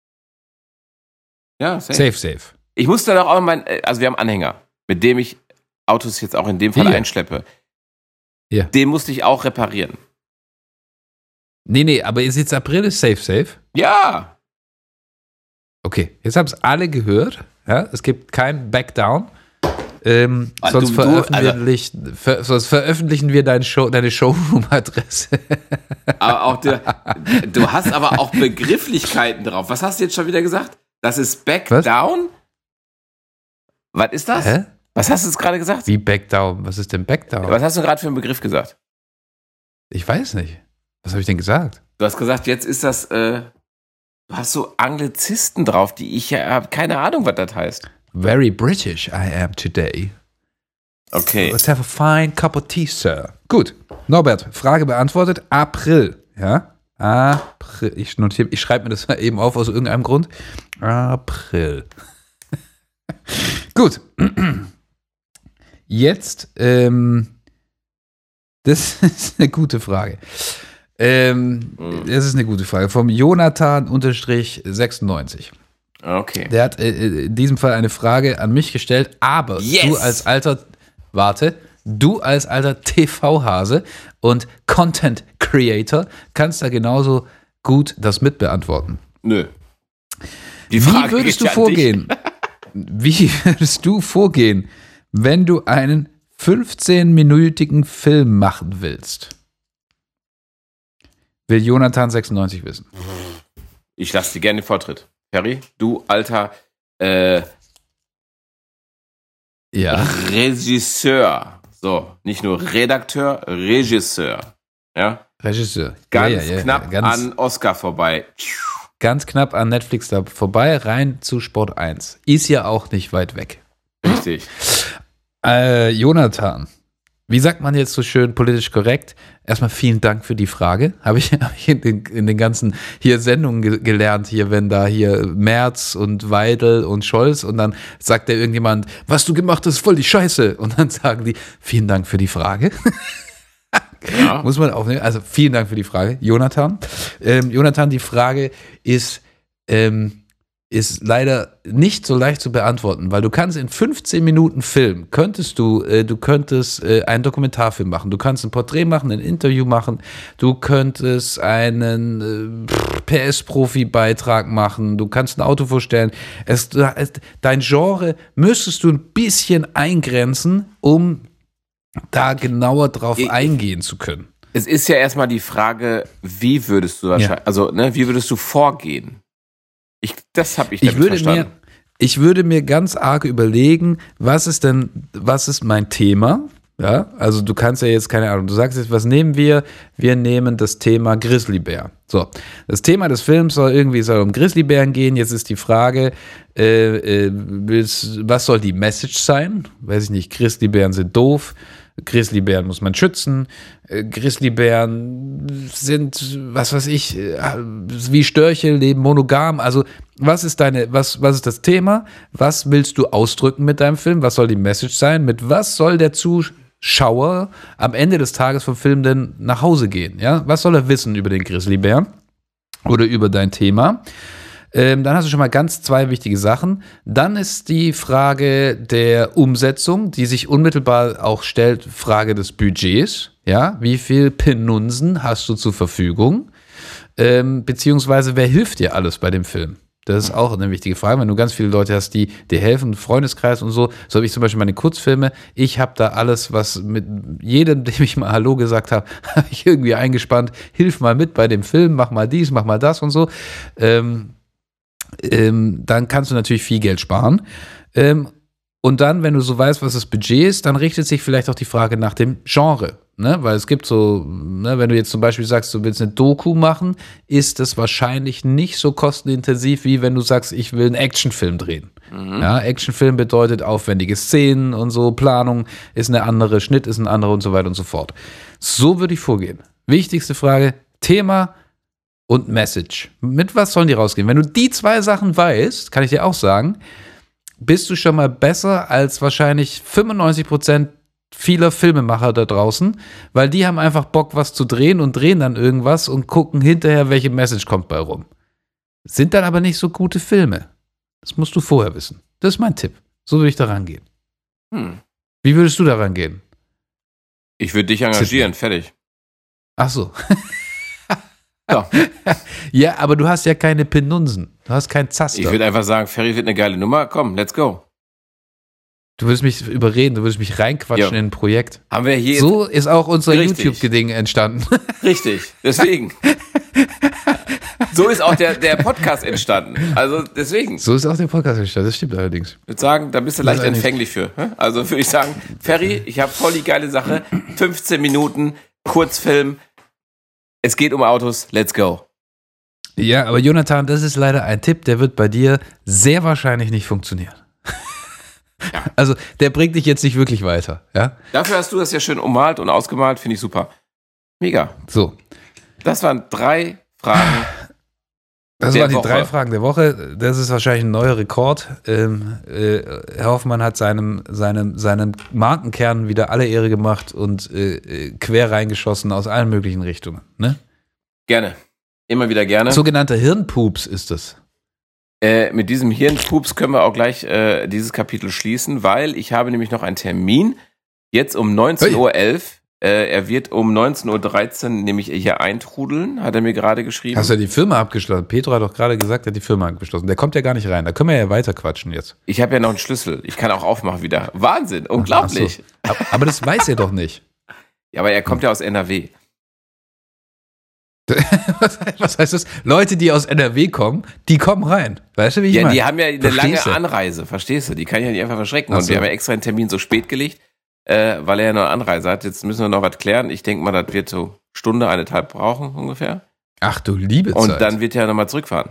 Ja, safe. Safe, safe. Ich musste doch auch mein, also wir haben Anhänger, mit dem ich Autos jetzt auch in dem Fall Hier. einschleppe. Ja. Den musste ich auch reparieren. Nee, nee, aber ist jetzt April, ist safe, safe? Ja. Okay, jetzt haben es alle gehört. Ja, es gibt kein Backdown. Ähm, Ah, sonst, du- du, veröffentlicht, ver, sonst veröffentlichen wir deine, Show, deine Showroom-Adresse. Aber auch der, du hast aber auch Begrifflichkeiten drauf. Was hast du jetzt schon wieder gesagt? Das ist Back Was? Down? Was ist das? Hä? Was hast du jetzt gerade gesagt? Wie Backdown? Was ist denn Backdown? Was hast du gerade für einen Begriff gesagt? Ich weiß nicht. Was habe ich denn gesagt? Du hast gesagt, jetzt ist das, äh, du hast so Anglizisten drauf, die ich ja habe keine Ahnung, was das heißt. Very British I am today. Okay. Let's have a fine cup of tea, sir. Gut. Norbert, Frage beantwortet. April. Ja? April. Ich notiere, ich schreibe mir das mal eben auf aus irgendeinem Grund. April. Gut. Jetzt, ähm, das ist eine gute Frage. Ähm, das ist eine gute Frage. Vom Jonathan sechsundneunzig. Okay. Der hat äh, in diesem Fall eine Frage an mich gestellt, aber Yes! du als alter, warte, du als alter T V-Hase und Content Creator kannst da genauso gut das mitbeantworten. Nö. Die Wie würdest geht du ja an vorgehen? Wie würdest du vorgehen, wenn du einen fünfzehnminütigen Film machen willst? Will Jonathan sechsundneunzig wissen. dich. Ich lasse dir gerne den Vortritt. Perry, du alter äh, Ja. Regisseur. So, nicht nur Redakteur, Regisseur. Ja? Regisseur. Ganz ja, ja, ja, knapp ganz, an Oscar vorbei. ganz knapp an Netflix da vorbei, rein zu Sport eins. Ist ja auch nicht weit weg. Richtig. Äh, Jonathan, wie sagt man jetzt so schön politisch korrekt? Erstmal vielen Dank für die Frage. Habe ich, hab ich in, den, in den ganzen hier Sendungen ge- gelernt, hier, wenn da hier Merz und Weidel und Scholz und dann sagt da irgendjemand, was du gemacht hast, ist voll die Scheiße. Und dann sagen die, vielen Dank für die Frage. Ja. Muss man aufnehmen. Also vielen Dank für die Frage, Jonathan. Ähm, Jonathan, die Frage ist, ähm, ist leider nicht so leicht zu beantworten, weil du kannst in fünfzehn Minuten Film, könntest du, äh, du könntest äh, einen Dokumentarfilm machen, du kannst ein Porträt machen, ein Interview machen, du könntest einen äh, P S-Profi-Beitrag machen, du kannst ein Auto vorstellen. Es, es, dein Genre müsstest du ein bisschen eingrenzen, um da genauer drauf Ich- eingehen zu können. Es ist ja erstmal die Frage, wie würdest du wahrscheinlich, Ja. also, ne, wie würdest du vorgehen? Ich, das habe ich Ich damit würde verstanden. mir, ich würde mir ganz arg überlegen, was ist denn, was ist mein Thema? Ja, also du kannst ja jetzt, keine Ahnung, du sagst jetzt, was nehmen wir? Wir nehmen das Thema Grizzlybär. So, das Thema des Films soll irgendwie soll um Grizzlybären gehen. Jetzt ist die Frage, äh, äh, willst- was soll die Message sein? Weiß ich nicht, Grizzlybären sind doof. Grizzlybären muss man schützen. Äh, Grizzlybären sind, was weiß ich, äh, wie Störche, leben monogam. Also, was ist deine, was, was ist das Thema? Was willst du ausdrücken mit deinem Film? Was soll die Message sein? Mit was soll der Zuschauer am Ende des Tages vom Film denn nach Hause gehen? Ja? Was soll er wissen über den Grizzlybären oder über dein Thema? Ähm, dann hast du schon mal ganz zwei wichtige Sachen. Dann ist die Frage der Umsetzung, die sich unmittelbar auch stellt, Frage des Budgets. Ja, wie viel Penunsen hast du zur Verfügung? Ähm, beziehungsweise, wer hilft dir alles bei dem Film? Das ist auch eine wichtige Frage, wenn du ganz viele Leute hast, die dir helfen, Freundeskreis und so. So habe ich zum Beispiel meine Kurzfilme. Ich habe da alles, was mit jedem, dem ich mal Hallo gesagt habe, habe ich irgendwie eingespannt. Hilf mal mit bei dem Film, mach mal dies, mach mal das und so. Ähm, ähm, dann kannst du natürlich viel Geld sparen. Ähm, und dann, wenn du so weißt, was das Budget ist, dann richtet sich vielleicht auch die Frage nach dem Genre. Ne? Weil es gibt so, ne, wenn du jetzt zum Beispiel sagst, du willst eine Doku machen, ist das wahrscheinlich nicht so kostenintensiv, wie wenn du sagst, ich will einen Actionfilm drehen. Mhm. Ja, Actionfilm bedeutet aufwendige Szenen und so, Planung ist eine andere, Schnitt ist ein anderer und so weiter und so fort. So würde ich vorgehen. Wichtigste Frage, Thema und Message. Mit was sollen die rausgehen? Wenn du die zwei Sachen weißt, kann ich dir auch sagen, bist du schon mal besser als wahrscheinlich fünfundneunzig Prozent vieler Filmemacher da draußen, weil die haben einfach Bock, was zu drehen und drehen dann irgendwas und gucken hinterher, welche Message kommt bei rum. Sind dann aber nicht so gute Filme. Das musst du vorher wissen. Das ist mein Tipp. So würde ich da rangehen. Hm. Wie würdest du da rangehen? Ich würde dich engagieren, fertig. Ach so. Ja. Ja, aber du hast ja keine Penunsen. Du hast keinen Zaster. Ich würde einfach sagen, Ferry wird eine geile Nummer. Komm, let's go. Du würdest mich überreden, du würdest mich reinquatschen ja. in ein Projekt. Haben wir hier so ist auch unser YouTube-Geding entstanden. Richtig, deswegen. So ist auch der, der Podcast entstanden. Also deswegen. So ist auch der Podcast entstanden, das stimmt allerdings. Ich würde sagen, da bist du leicht empfänglich für. Also würde ich sagen, Ferry, ich habe voll die geile Sache. fünfzehn Minuten, Kurzfilm. Es geht um Autos, let's go. Ja, aber Jonathan, das ist leider ein Tipp, der wird bei dir sehr wahrscheinlich nicht funktionieren. Ja. Also, der bringt dich jetzt nicht wirklich weiter, ja? Dafür hast du das ja schön ummalt und ausgemalt, finde ich super. Mega. So. Das waren drei Fragen. Das waren die Woche. drei Fragen der Woche. Das ist wahrscheinlich ein neuer Rekord. Ähm, äh, Herr Hoffmann hat seinem, seinem, seinem Markenkern wieder alle Ehre gemacht und äh, quer reingeschossen aus allen möglichen Richtungen, ne? Gerne. Immer wieder gerne. Sogenannter Hirnpups ist es. Äh, mit diesem Hirnpups können wir auch gleich äh, dieses Kapitel schließen, weil ich habe nämlich noch einen Termin, jetzt um neunzehn Uhr elf. Äh, er wird um neunzehn Uhr dreizehn nämlich hier eintrudeln, hat er mir gerade geschrieben. Hast du ja die Firma abgeschlossen? Petro hat doch gerade gesagt, er hat die Firma abgeschlossen. Der kommt ja gar nicht rein, da können wir ja weiter quatschen jetzt. Ich habe ja noch einen Schlüssel, ich kann auch aufmachen wieder. Wahnsinn, unglaublich. So. Aber das weiß er doch nicht. Ja, aber er kommt ja aus N R W. Was heißt das? Leute, die aus N R W kommen, die kommen rein. Weißt du, wie ich ja, meine? Die haben ja eine Verstehst lange du? Anreise, verstehst du? Die kann ich ja nicht einfach verschrecken. Ach Und so. Wir haben ja extra einen Termin so spät gelegt, äh, weil er ja noch eine Anreise hat. Jetzt müssen wir noch was klären. Ich denke mal, das wird so Stunde, eineinhalb brauchen ungefähr. Ach du liebe Zeit. Und dann wird er nochmal zurückfahren.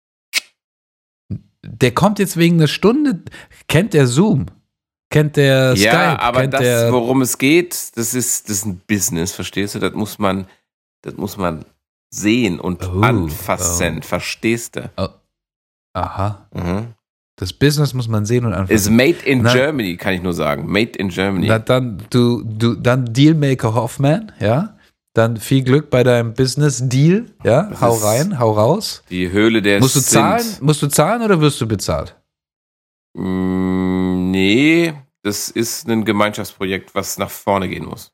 Der kommt jetzt wegen einer Stunde. Kennt der Zoom? Kennt der Skype? Ja, aber Kennt das, der worum es geht, das ist, das ist ein Business, verstehst du? Das muss man, das muss man sehen und oh, anfassen, oh. verstehst du? Oh. Aha. Mhm. Das Business muss man sehen und anfassen. Ist made in na, Germany, kann ich nur sagen. Made in Germany. Na, dann, du, du, dann Dealmaker Hoffman, ja? Dann viel Glück bei deinem Business-Deal, ja? Das hau rein, hau raus. Die Höhle der musst du zahlen? Musst du zahlen oder wirst du bezahlt? Mm, nee, das ist ein Gemeinschaftsprojekt, was nach vorne gehen muss.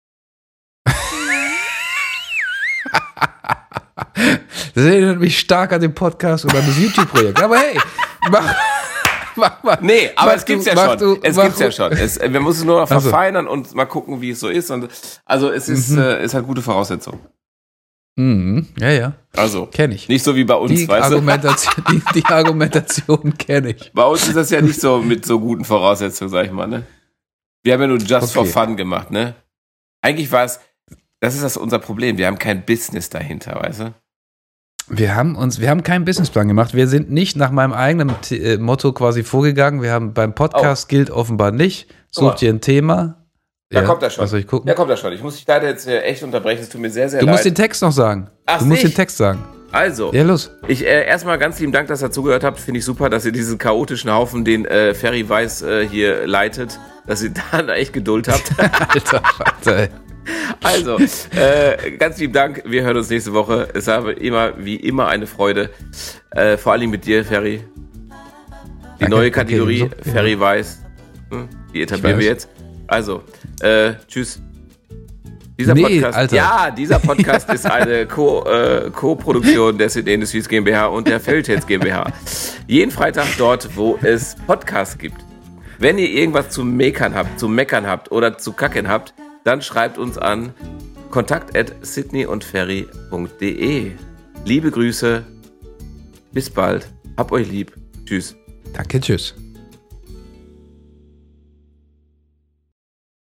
Das erinnert mich stark an den Podcast oder an das YouTube-Projekt. Aber hey, mach, mach mal. Nee, aber mach es gibt's du, ja schon. Du, es gibt's ja schon. Es, wir müssen es nur noch also. verfeinern und mal gucken, wie es so ist. Und, also es ist, mhm. äh, ist halt gute Voraussetzung. Mhm. Ja, ja. Also, kenne ich. Nicht so wie bei uns, die weißt Argumentation, du? Die, die Argumentation kenne ich. Bei uns ist das ja nicht so mit so guten Voraussetzungen, sag ich mal, ne? Wir haben ja nur just okay. for fun gemacht, ne? Eigentlich war es, das ist das unser Problem. Wir haben kein Business dahinter, weißt du? Wir haben uns, wir haben keinen Businessplan gemacht. Wir sind nicht nach meinem eigenen T- äh, Motto quasi vorgegangen. Wir haben beim Podcast oh. gilt offenbar nicht. Such dir ein Thema. Da ja, kommt er schon. Was soll ich gucken? Da kommt er schon. Ich muss dich leider jetzt echt unterbrechen. Es tut mir sehr, sehr du leid. Du musst den Text noch sagen. Ach, du musst nicht? den Text sagen. Also. Ja, los. Ich äh, erstmal ganz lieben Dank, dass ihr zugehört habt. Finde ich super, dass ihr diesen chaotischen Haufen, den äh, Ferry Weiß äh, hier leitet, dass ihr da echt Geduld habt. Alter, Vater, ey. Also, äh, ganz lieben Dank. Wir hören uns nächste Woche. Es war immer, wie immer, eine Freude. Äh, vor allem mit dir, Ferry. Die okay, neue Kategorie, okay, so, Ferry ja. Weiß. Hm, die etablieren wir jetzt. Also, äh, tschüss. Dieser nee, Podcast, Alter. ja, dieser Podcast ist eine Co, äh, Co-Produktion der Sydney Industries GmbH und der Feldtets GmbH. Jeden Freitag dort, wo es Podcasts gibt. Wenn ihr irgendwas zu meckern habt, zu meckern habt oder zu kacken habt, dann schreibt uns an kontakt at sydney und ferry punkt de. Liebe Grüße, bis bald, hab euch lieb, tschüss. Danke, tschüss.